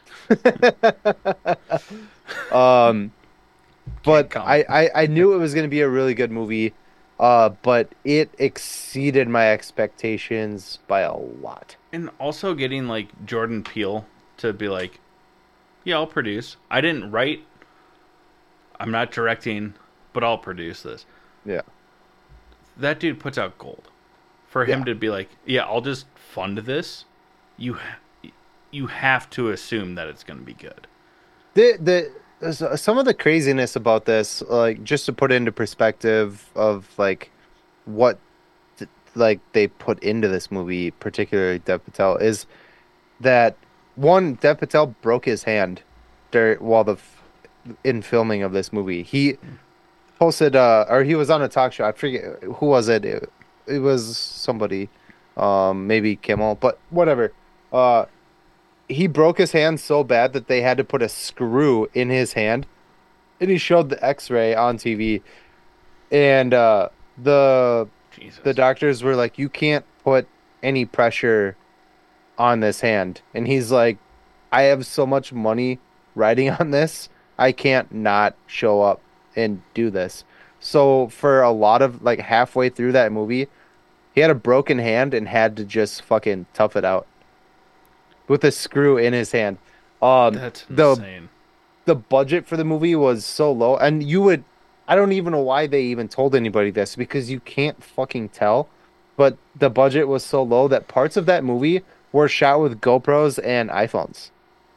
um, but I, I, I knew it was going to be a really good movie. Uh, but it exceeded my expectations by a lot. And also getting like Jordan Peele to be like, yeah, I'll produce. I didn't write. I'm not directing, but I'll produce this. Yeah. That dude puts out gold. For him Yeah. to be like, yeah, I'll just fund this. You ha- you have to assume that it's going to be good. The the some of the craziness about this, like, just to put into perspective of like what th- like they put into this movie, particularly Dev Patel, is that one, Dev Patel broke his hand during, while the f- in filming of this movie. He posted, uh, or he was on a talk show. I forget who was it. It, it was somebody, um, maybe Kimmel, but whatever. Uh, he broke his hand so bad that they had to put a screw in his hand, and he showed the X-ray on T V, and uh, the Jesus. the doctors were like, "You can't put any pressure on this hand," and he's like, I have so much money riding on this, I can't not show up and do this. So for a lot of, like, halfway through that movie, he had a broken hand and had to just fucking tough it out with a screw in his hand. Um That's the insane. the budget for the movie was so low, and you would, I don't even know why they even told anybody this, because you can't fucking tell, but the budget was so low that parts of that movie were shot with GoPros and iPhones.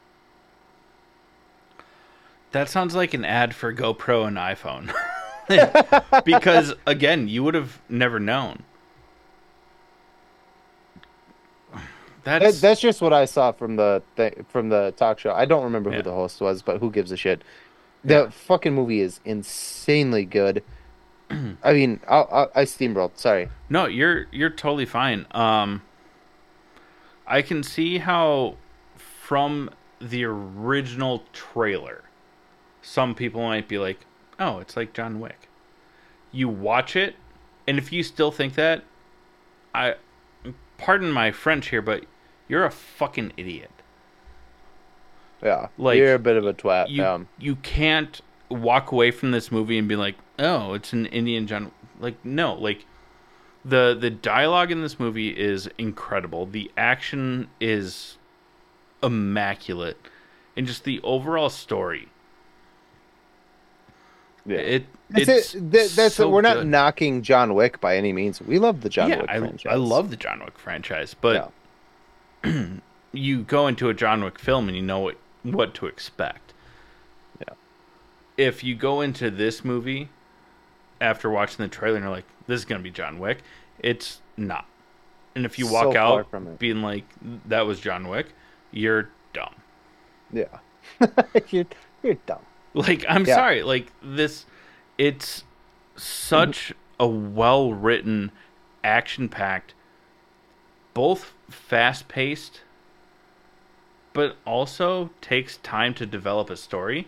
That sounds like an ad for GoPro and iPhone. Because, again, you would have never known. That's, That, that's just what I saw from the th- from the talk show. I don't remember Yeah. who the host was, but who gives a shit? The Yeah. fucking movie is insanely good. I mean, I, I, I steamrolled. Sorry. no, you're you're totally fine. Um, I can see how from the original trailer, some people might be like, "Oh, it's like John Wick." You watch it, and if you still think that, I pardon my French here, but you're a fucking idiot. Yeah, Like, you're a bit of a twat. You yeah. you can't walk away from this movie and be like, "Oh, it's an Indian John." Like, no, like the the dialogue in this movie is incredible. The action is immaculate, and just the overall story. Yeah. It That's it's it. That, that's so we're not good. knocking John Wick by any means. We love the John yeah, Wick I, franchise. I love the John Wick franchise, but you go into a John Wick film and you know what what to expect. Yeah. If you go into this movie after watching the trailer and you're like, "This is gonna be John Wick," it's not. And if you So walk far out from it. being like, "That was John Wick," you're dumb. Yeah. you're, you're dumb. Like, I'm Yeah. sorry. Like, this, it's such a well written, action packed, both fast paced, but also takes time to develop a story.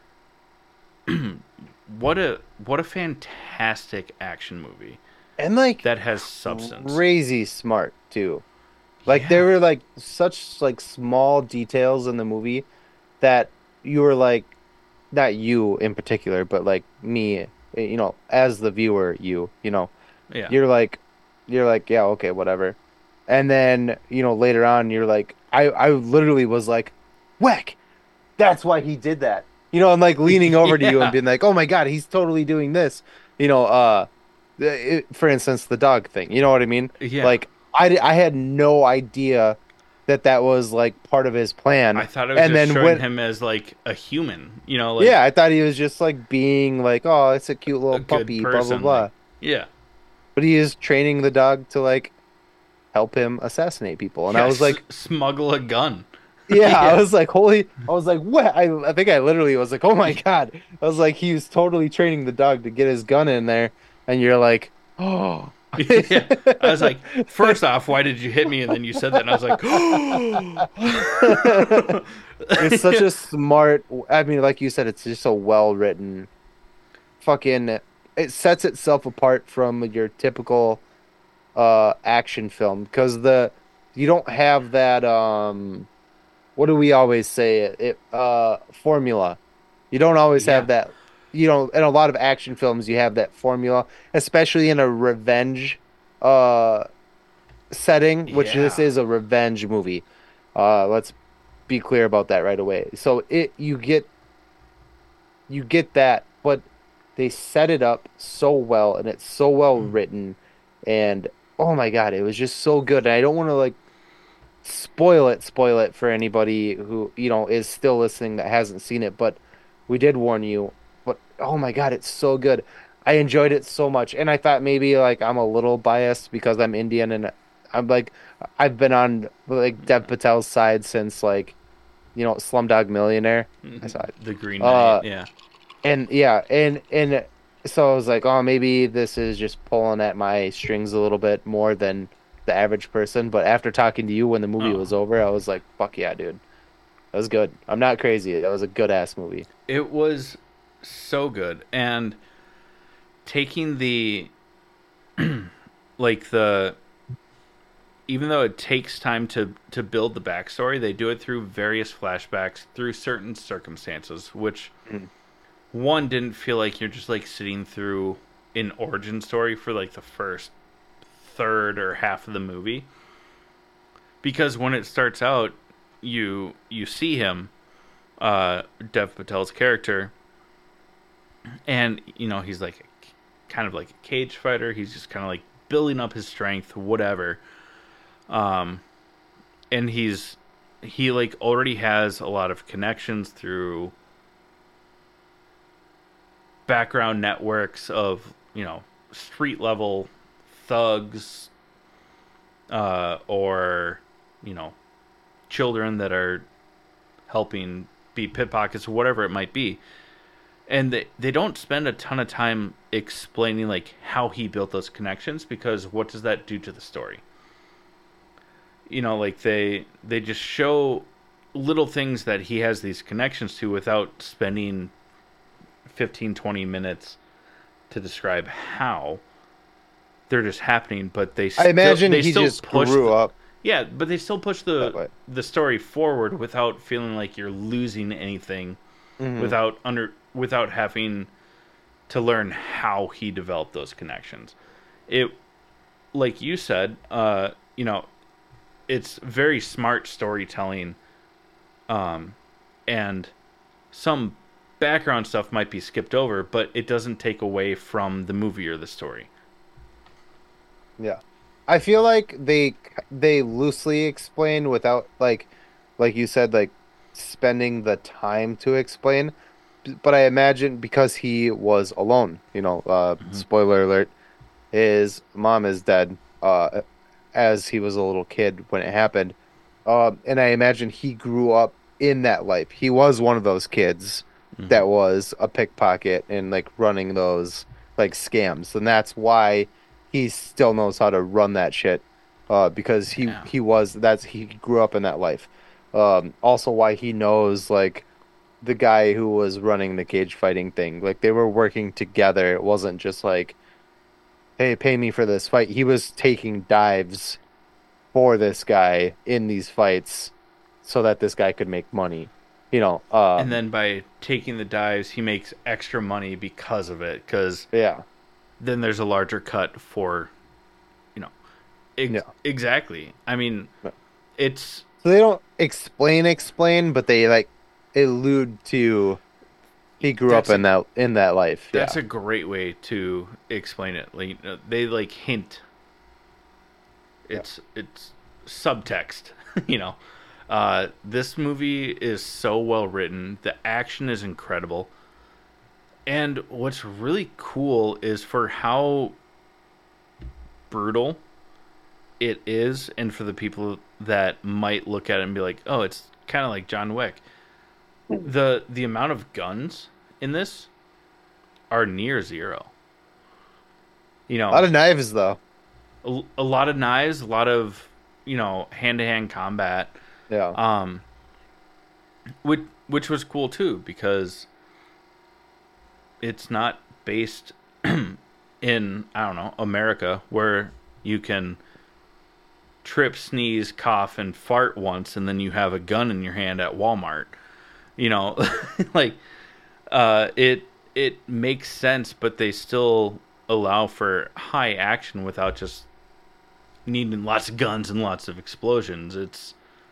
what a what a fantastic action movie And like that has substance. crazy smart too. Like Yeah. there were like such like small details in the movie that you were like, not you in particular, but like me, you know, as the viewer, you, you know, Yeah. you're like, you're like, yeah, okay, whatever. And then, you know, later on, you're like, I, I literally was like, whack, that's why he did that. You know, I'm like leaning over to you and Yeah. being like, oh my God, he's totally doing this. You know, uh, it, for instance, the dog thing. You know what I mean? Yeah. Like, I, I had no idea that that was like part of his plan. I thought it was And just then showing when, him as like a human, you know, like yeah, I thought he was just like being like, oh, it's a cute a little good puppy, blah, blah, person. Like, blah. yeah. But he is training the dog to like help him assassinate people. And I was Yes. like, Smuggle a gun. yeah, I Yeah. was like, holy, I was like, what? I, I think I literally was like, oh my God. I was like, he was totally training the dog to get his gun in there. And you're like, oh. Yeah. I was like, first off, why did you hit me? And then you said that, and I was like, oh. It's such a smart, I mean, like you said, it's just a well written fucking, it sets itself apart from your typical uh action film because the you don't have that um what do we always say it, it uh formula. You don't always have Yeah. that, you know, in a lot of action films you have that formula, especially in a revenge uh setting, which this Yeah. is a revenge movie. Uh let's be clear about that right away. So it you get you get that, but they set it up so well and it's so well written and oh my God, it was just so good. And I don't want to like spoil it, spoil it for anybody who, you know, is still listening that hasn't seen it, but we did warn you. But oh my God, it's so good. I enjoyed it so much. And I thought maybe like I'm a little biased because I'm Indian and I'm like I've been on like Dev Patel's side since like, you know, Slumdog Millionaire. I saw it. The Green Knight. Uh Yeah. and yeah, and and so I was like, oh, maybe this is just pulling at my strings a little bit more than the average person. But after talking to you when the movie Oh, was over, I was like, fuck yeah, dude. That was good. I'm not crazy. That was a good ass movie. it was so good. And taking the, like, the, even though it takes time to to build the backstory, they do it through various flashbacks through certain circumstances, which Mm. one didn't feel like you're just like sitting through an origin story for like the first third or half of the movie, because when it starts out, you you see him, uh, Dev Patel's character, and you know he's like kind of like a cage fighter. He's just kind of like building up his strength, whatever. Um, and he's he like already has a lot of connections through background networks of, you know, street level thugs, uh, or, you know, children that are helping be pickpockets or whatever it might be. And they, they don't spend a ton of time explaining like how he built those connections, because what does that do to the story? You know, like they they just show little things that he has these connections to without spending fifteen twenty minutes to describe how they're just happening. But they I still imagine they he still just push grew the, up yeah, but they still push that the way. the story forward without feeling like you're losing anything, Hmm. without under without having to learn how he developed those connections. It, like you said, uh, you know, it's very smart storytelling, um, and some background stuff might be skipped over, but it doesn't take away from the movie or the story. Yeah. I feel like they they loosely explain without like like you said, like spending the time to explain. But I imagine because he was alone, you know, uh Hmm. spoiler alert, his mom is dead uh as he was a little kid when it happened. Um and I imagine he grew up in that life. He was one of those kids Hmm. that was a pickpocket and like running those like scams. And that's why he still knows how to run that shit. Uh because he Yeah. he was that's he grew up in that life. Um also why he knows like the guy who was running the cage fighting thing. Like they were working together. It wasn't just like, hey, pay me for this fight. He was taking dives for this guy in these fights so that this guy could make money. You know, And um, then by taking the dives, he makes extra money because of it. Because yeah, then there's a larger cut for, you know, ex- yeah. exactly. I mean, it's So they don't explain explain, but they like allude to he grew up that's a in that in that life. that's Yeah, a great way to explain it. Like, you know, they like hint. yeah. It's it's subtext. you know, uh, this movie is so well written. The action is incredible. And what's really cool is for how brutal it is, and for the people that might look at it and be like, "Oh, it's kind of like John Wick." the The amount of guns in this are near zero. You A lot know, of knives though. a, a lot of knives, a lot of you know hand to hand combat, Yeah. um, which which was cool too because it's not based in I don't know America where you can trip, sneeze, cough, and fart once, and then you have a gun in your hand at Walmart. You know, like uh, it it makes sense, but they still allow for high action without just needing lots of guns and lots of explosions. It's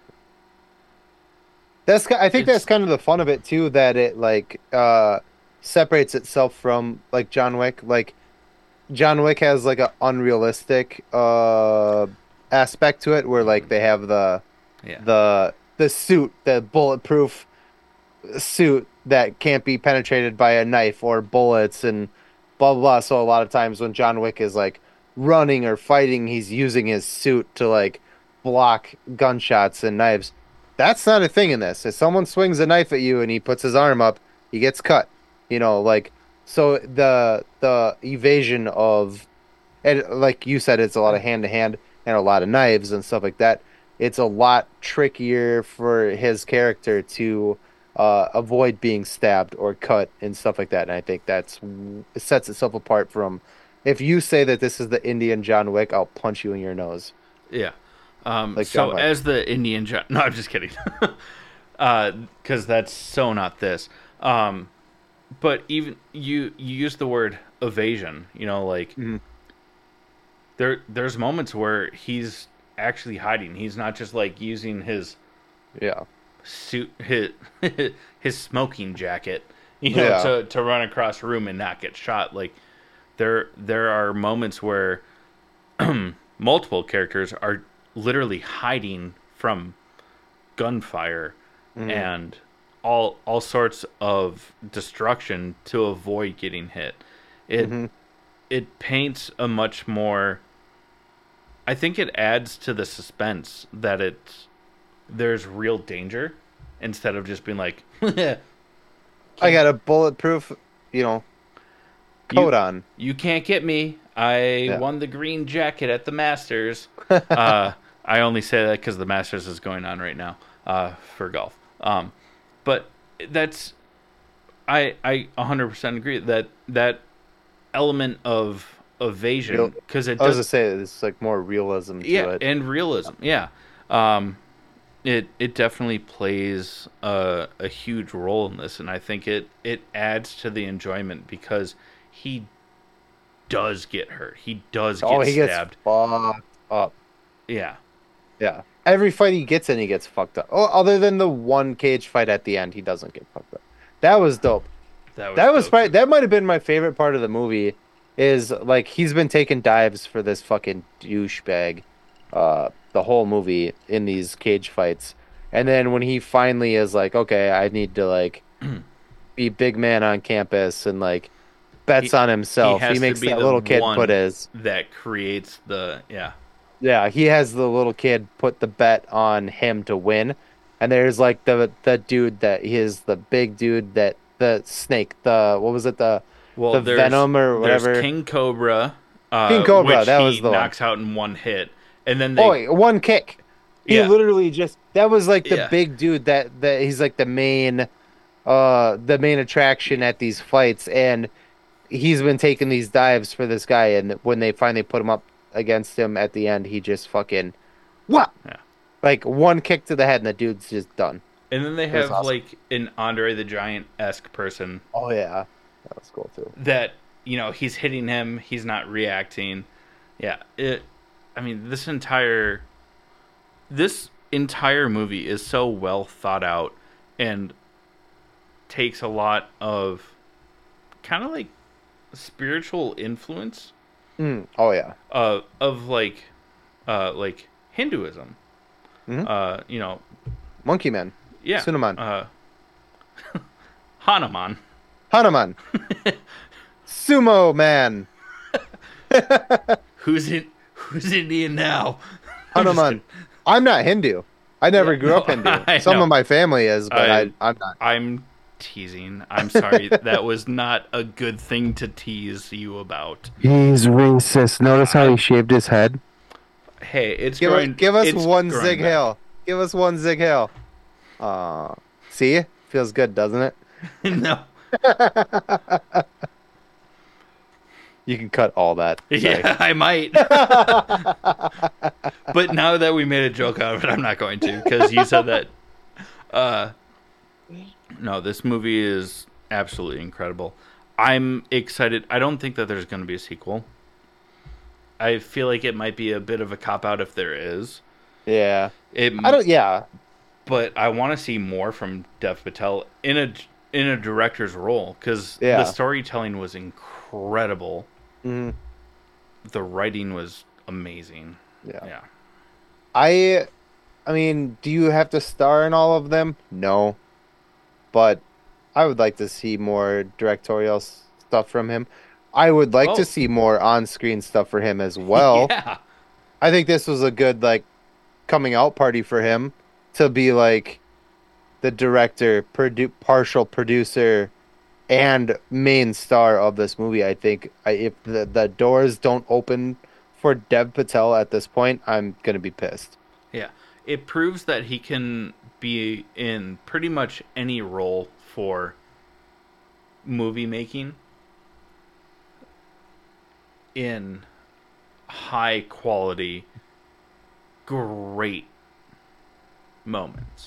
That's ki- I think that's it's kind of the fun of it too, that it like uh separates itself from like John Wick. Like John Wick has like a unrealistic uh aspect to it where like they have the yeah, the the suit, the bulletproof suit that can't be penetrated by a knife or bullets and blah blah blah. So a lot of times when John Wick is like running or fighting, he's using his suit to like block gunshots and knives. That's not a thing in this. If someone swings a knife at you and he puts his arm up, he gets cut. You know, like so the the evasion of and like you said, it's a lot of hand to hand and a lot of knives and stuff like that. It's a lot trickier for his character to uh, avoid being stabbed or cut and stuff like that. And I think that's it sets itself apart from if you say that this is the Indian John Wick, I'll punch you in your nose, yeah. Um, like John so Wick. as the Indian John, no, I'm just kidding, because uh, that's so not this. Um, but even you you use the word evasion. You know, like Mhm. there there's moments where he's actually hiding. He's not just like using his Yeah, suit, his his smoking jacket, you know, yeah, to to run across a room and not get shot. Like there there are moments where multiple characters are literally hiding from gunfire hmm and all all sorts of destruction to avoid getting hit. It hmm it paints a much more I think it adds to the suspense that it's there's real danger instead of just being like I got a bulletproof, you know, you coat on. you can't get me. I Yeah, won the green jacket at the Masters. Uh, I only say that because the Masters is going on right now uh, for golf. Um, but that's I I one hundred percent agree that that element of real. evasion because it I was does gonna say it's like more realism to yeah it. and realism yeah um, it it definitely plays a, a huge role in this and I think it it adds to the enjoyment because he does get hurt he does Oh, get he gets stabbed fucked up. yeah Yeah. Every fight he gets in, he gets fucked up. Oh, other than the one cage fight at the end, he doesn't get fucked up. That was dope. that was That was dope probably too that might have been my favorite part of the movie. Is like he's been taking dives for this fucking douchebag, uh, the whole movie in these cage fights, and then when he finally is like, okay, I need to like be big man on campus and like bets he on he himself. He has to makes be that the little kid put one his that creates the yeah Yeah, he has the little kid put the bet on him to win. And there's like the the dude that he is the big dude that the snake, the what was it, the well the there's venom or there's whatever. King Cobra King uh, Cobra, which that he was the one. knocks out in one hit and then Oh, they wait, one kick. He yeah literally just that was like the yeah big dude that that he's like the main uh the main attraction at these fights and he's been taking these dives for this guy and when they finally put him up against him at the end, he just fucking what? yeah Like one kick to the head and the dude's just done. And then they It was have awesome. like an Andre the Giant esque person Oh yeah, that was cool too. that, you know, he's hitting him, he's not reacting. Yeah, it. I mean, this entire this entire movie is so well thought out and takes a lot of kind of like spiritual influence Mm. Oh yeah. uh, of like uh, like Hinduism. Mhm. Uh, you know, Monkey Man, yeah, Sunaman, uh, Hanuman. Hanuman, Sumo Man, Who's in Who's Indian now? Hanuman. I'm not Hindu. I never Yeah, grew no, up Hindu. I Some know. of my family is, but I, I- I'm not. I'm teasing. I'm sorry. That was not a good thing to tease you about. He's racist. Notice how I- he shaved his head. Hey, it's Give, growing. us, give us it's one growing Zig back. Hail. Give us one Zig Hail. Uh, see? Feels good, doesn't it? No. You can cut all that. Sorry. Yeah, I might. But now that we made a joke out of it, I'm not going to because you said that. Uh, no, this movie is absolutely incredible. I'm excited. I don't think that there's going to be a sequel. I feel like it might be a bit of a cop out if there is. Yeah. It, I don't. Yeah. but I want to see more from Dev Patel in a in a director's role because Yeah. the storytelling was incredible. Mhm. The writing was amazing. Yeah. Yeah. I. I mean, do you have to star in all of them? No. But I would like to see more directorial s- stuff from him. I would like Oh. to see more on-screen stuff for him as well. Yeah. I think this was a good like coming out party for him to be like the director, produ- partial producer, and main star of this movie. I think I, if the the doors don't open for Dev Patel at this point, I'm gonna be pissed. Yeah. It proves that he can be in pretty much any role for movie making in high quality, great moments.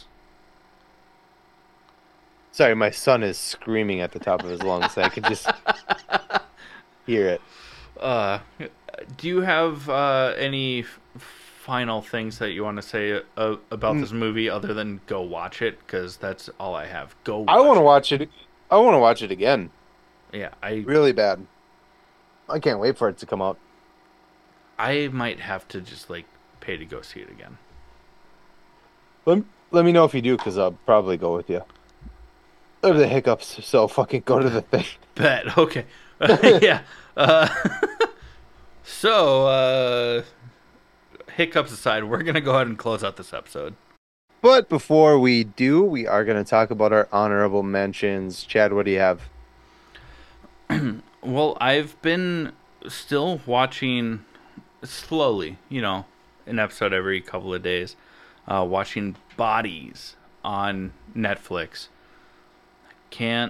Sorry, my son is screaming at the top of his lungs. I could just hear it. Uh, do you have uh, any f- final things that you want to say uh, about Mm. this movie other than go watch it? Because that's all I have. Go watch I want to it. watch it. I want to watch it again. Yeah, I Really bad. I can't wait for it to come out. I might have to just like pay to go see it again. Let, let me know if you do, because I'll probably go with you. Or the hiccups, so fucking go to the thing. Bet. Okay. Yeah. Uh, so, uh, hiccups aside, we're going to go ahead and close out this episode. But before we do, we are going to talk about our honorable mentions. Chad, what do you have? Well, I've been still watching slowly, you know, an episode every couple of days, uh, watching Bodies on Netflix. Can't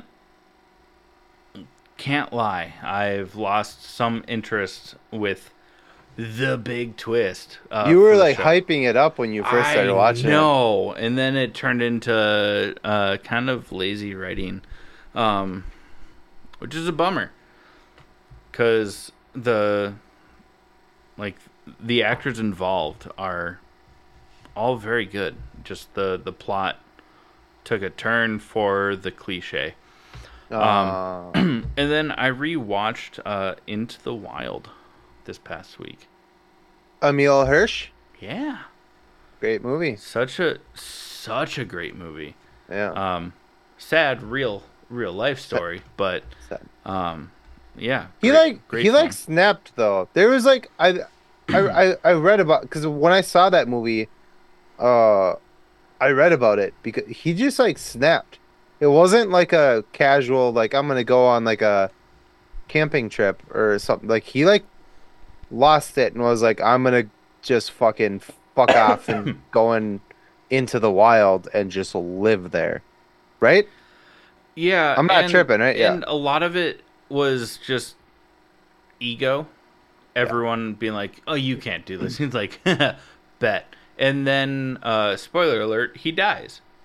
can't lie. I've lost some interest with the big twist. Uh, you were for the like show. hyping it up when you first started I watching it. know, and then it turned into uh, kind of lazy writing, um, which is a bummer. Because the like the actors involved are all very good. Just the the plot took a turn for the cliche. Uh, And then I rewatched uh, Into the Wild this past week. Emil Hirsch, Yeah, great movie. such a such a great movie. Yeah, Um, sad real real life story, but sad. um, yeah. He great- like great he film. like snapped though. There was like I I I, I read about because when I saw that movie, uh, I read about it because he just like snapped. It wasn't like a casual like I'm gonna go on like a camping trip or something. Like he like lost it and was like I'm gonna just fucking fuck off and going into the wild and just live there, right? Yeah, I'm not and- tripping, right? Yeah. And a lot of it was just ego. Everyone being like, "Oh, you can't do this." He's like, "Bet." And then, uh, spoiler alert: he dies.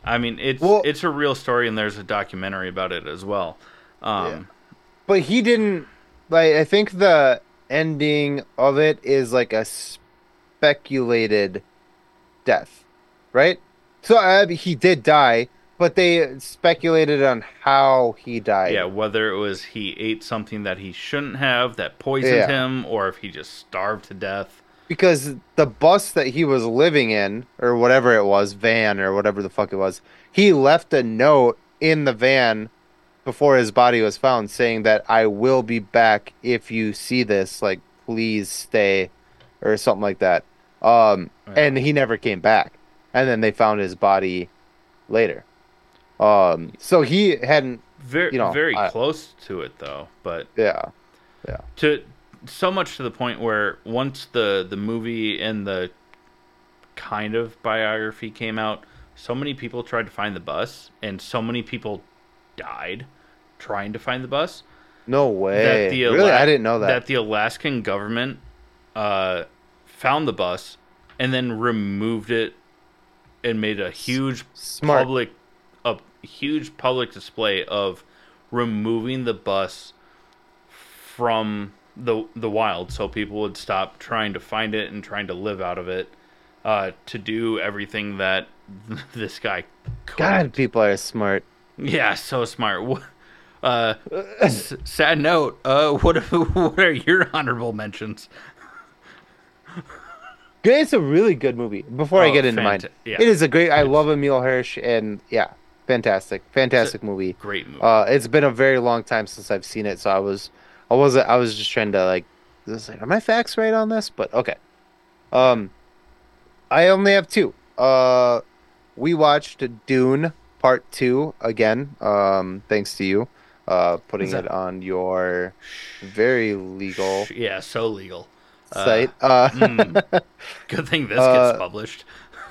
I mean, it's Well, it's a real story, and there's a documentary about it as well. yeah. Um, But he didn't like. I think the ending of it is like a speculated death, right? So uh, he did die, but they speculated on how he yeah, died. whether it was he ate something that he shouldn't have that poisoned Yeah, him, or if he just starved to death. because the bus that he was living in, or whatever it was, van or whatever the fuck it was, he left a note in the van before his body was found saying that I will be back if you see this, like please stay or something like that. Um Yeah. and he never came back. And then they found his body later. Um so he hadn't, Very you know, very I, close to it though, but yeah. Yeah. to so much to the point where once the the movie and the kind of biography came out, so many people tried to find the bus, and so many people died trying to find the bus No that way. the Really? Ala- I didn't know that. that the Alaskan government uh, found the bus and then removed it and made a huge Smart. public a huge public display of removing the bus from the the wild, so people would stop trying to find it and trying to live out of it, uh, to do everything that this guy couldn't. God, people are smart. Yeah, so smart. Wh- Uh, s- sad note. Uh, what what are your honorable mentions? It's a really good movie. Before I Oh, get into mine, fanta- yeah. it is a great. I It's- love Emil Hirsch, and yeah, fantastic, fantastic movie. Great movie. Uh, it's been a very long time since I've seen it, so I was, I wasn't, I was just trying to like, this, like, are my facts right on this? But okay. Um, I only have two. Uh, we watched Dune Part Two again. Um, thanks to you, uh, putting What's that? it on your very legal Sh- yeah, so legal. Uh, site. Uh, mm, good thing this Uh, gets published.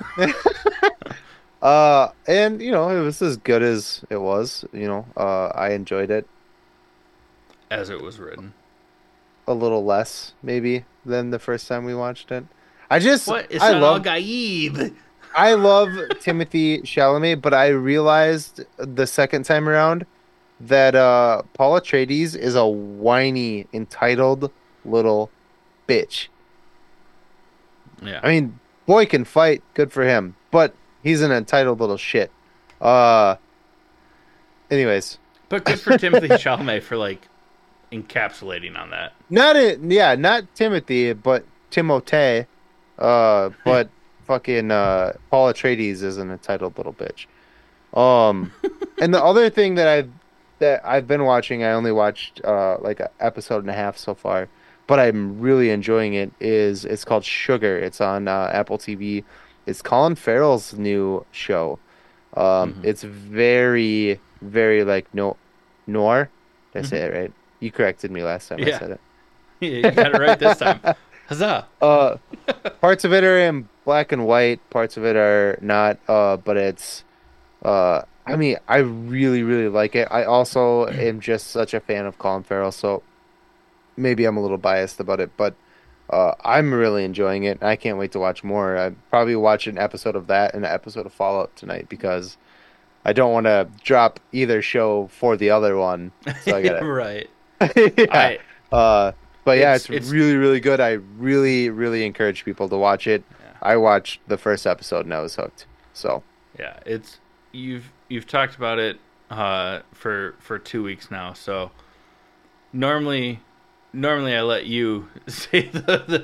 uh, and you know, it was as good as it was. You know, uh, I enjoyed it As it was written. a little less maybe than the first time we watched it. I just, What? It's I not love, all Gaib. I love Timothy Chalamet, but I realized the second time around that uh, Paul Atreides is a whiny, entitled little bitch. Yeah. I mean, boy can fight, good for him, but he's an entitled little shit. Uh, anyways, But good for Timothy Chalamet for like encapsulating on that. not it, yeah, not Timothy, but Timothée. Uh, but fucking uh, Paul Atreides is an entitled little bitch. Um, and the other thing that I've that I've been watching, I only watched uh like an episode and a half so far, but I'm really enjoying it. Is it's called Sugar. It's on uh, Apple T V. It's Colin Farrell's new show. Um, Mhm. it's very very like no noir. Did I say Mm-hmm. it right? You corrected me last time I Yeah. said it. You got it right this time. Huzzah. Uh, parts of it are in black and white. Parts of it are not. Uh, but it's. Uh, I mean, I really, really like it. I also am just such a fan of Colin Farrell, so maybe I'm a little biased about it, but uh, I'm really enjoying it. I can't wait to watch more. I probably watch an episode of that and an episode of Fallout tonight because I don't want to drop either show for the other one. So I gotta. Right. yeah. I, Uh, but yeah, It's- it's, it's- really, really good. I really, really encourage people to watch it. Yeah. I watched the first episode and I was hooked. So yeah, it's you've you've talked about it uh for for two weeks now. So normally normally I let you say the, the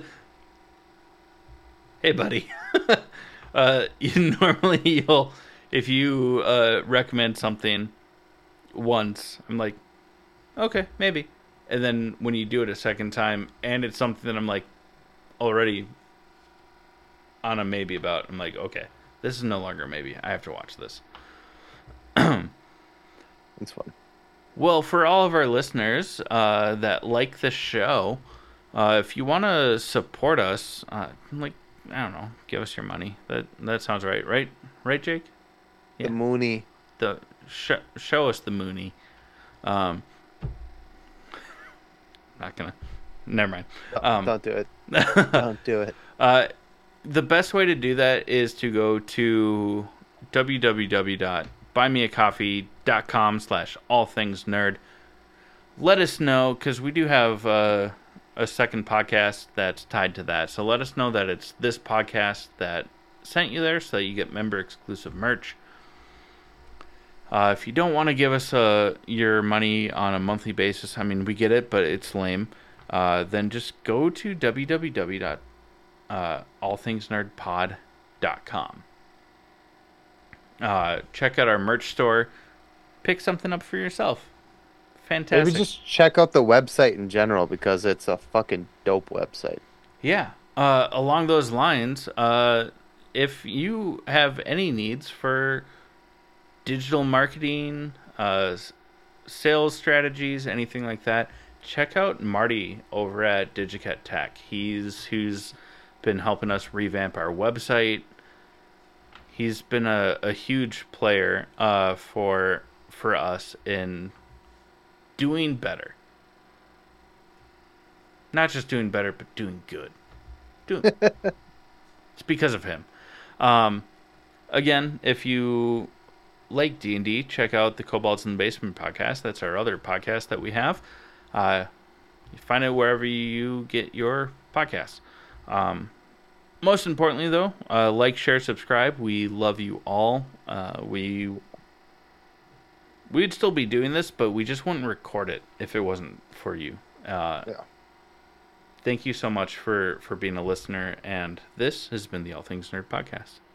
hey buddy. uh you normally you'll if you uh recommend something once, I'm like, okay, maybe. And then when you do it a second time and it's something that I'm like already on a maybe about, I'm like, okay, this is no longer maybe. I have to watch this. it's fun. Well, for all of our listeners uh, that like the show, uh, if you want to support us, uh, like, I don't know, give us your money. That that sounds right, right? Right, Jake? Yeah. The Mooney. The sh- show us the Mooney. Um, not gonna. Never mind. Um, Don't do it. Don't do it. Uh, the best way to do that is to go to w w w dot buy me a coffee dot com slash all things nerd. Let us know, because we do have uh, a second podcast that's tied to that. So let us know that it's this podcast that sent you there, so that you get member exclusive merch. Uh, if you don't want to give us uh, your money on a monthly basis, I mean, we get it, but it's lame. Uh, then just go to w w w dot all things nerd pod dot com. Uh, check out our merch store. Pick something up for yourself. Fantastic. Maybe just check out the website in general, because it's a fucking dope website. Yeah. Uh, along those lines, uh, if you have any needs for digital marketing, uh, sales strategies, anything like that, check out Marty over at Digicat Tech. He's who's been helping us revamp our website. He's been a, a huge player uh, for for us in doing better. Not just doing better, but doing good. Doing. It's because of him. Um, again, if you like D and D, check out the Kobolds in the Basement podcast. That's our other podcast that we have. Uh, you find it wherever you get your podcasts. Um, most importantly, though, uh, like, share, subscribe. We love you all. Uh, we we'd still be doing this, but we just wouldn't record it if it wasn't for you. Uh, Yeah. Thank you so much for, for being a listener, and this has been the All Things Nerd Podcast.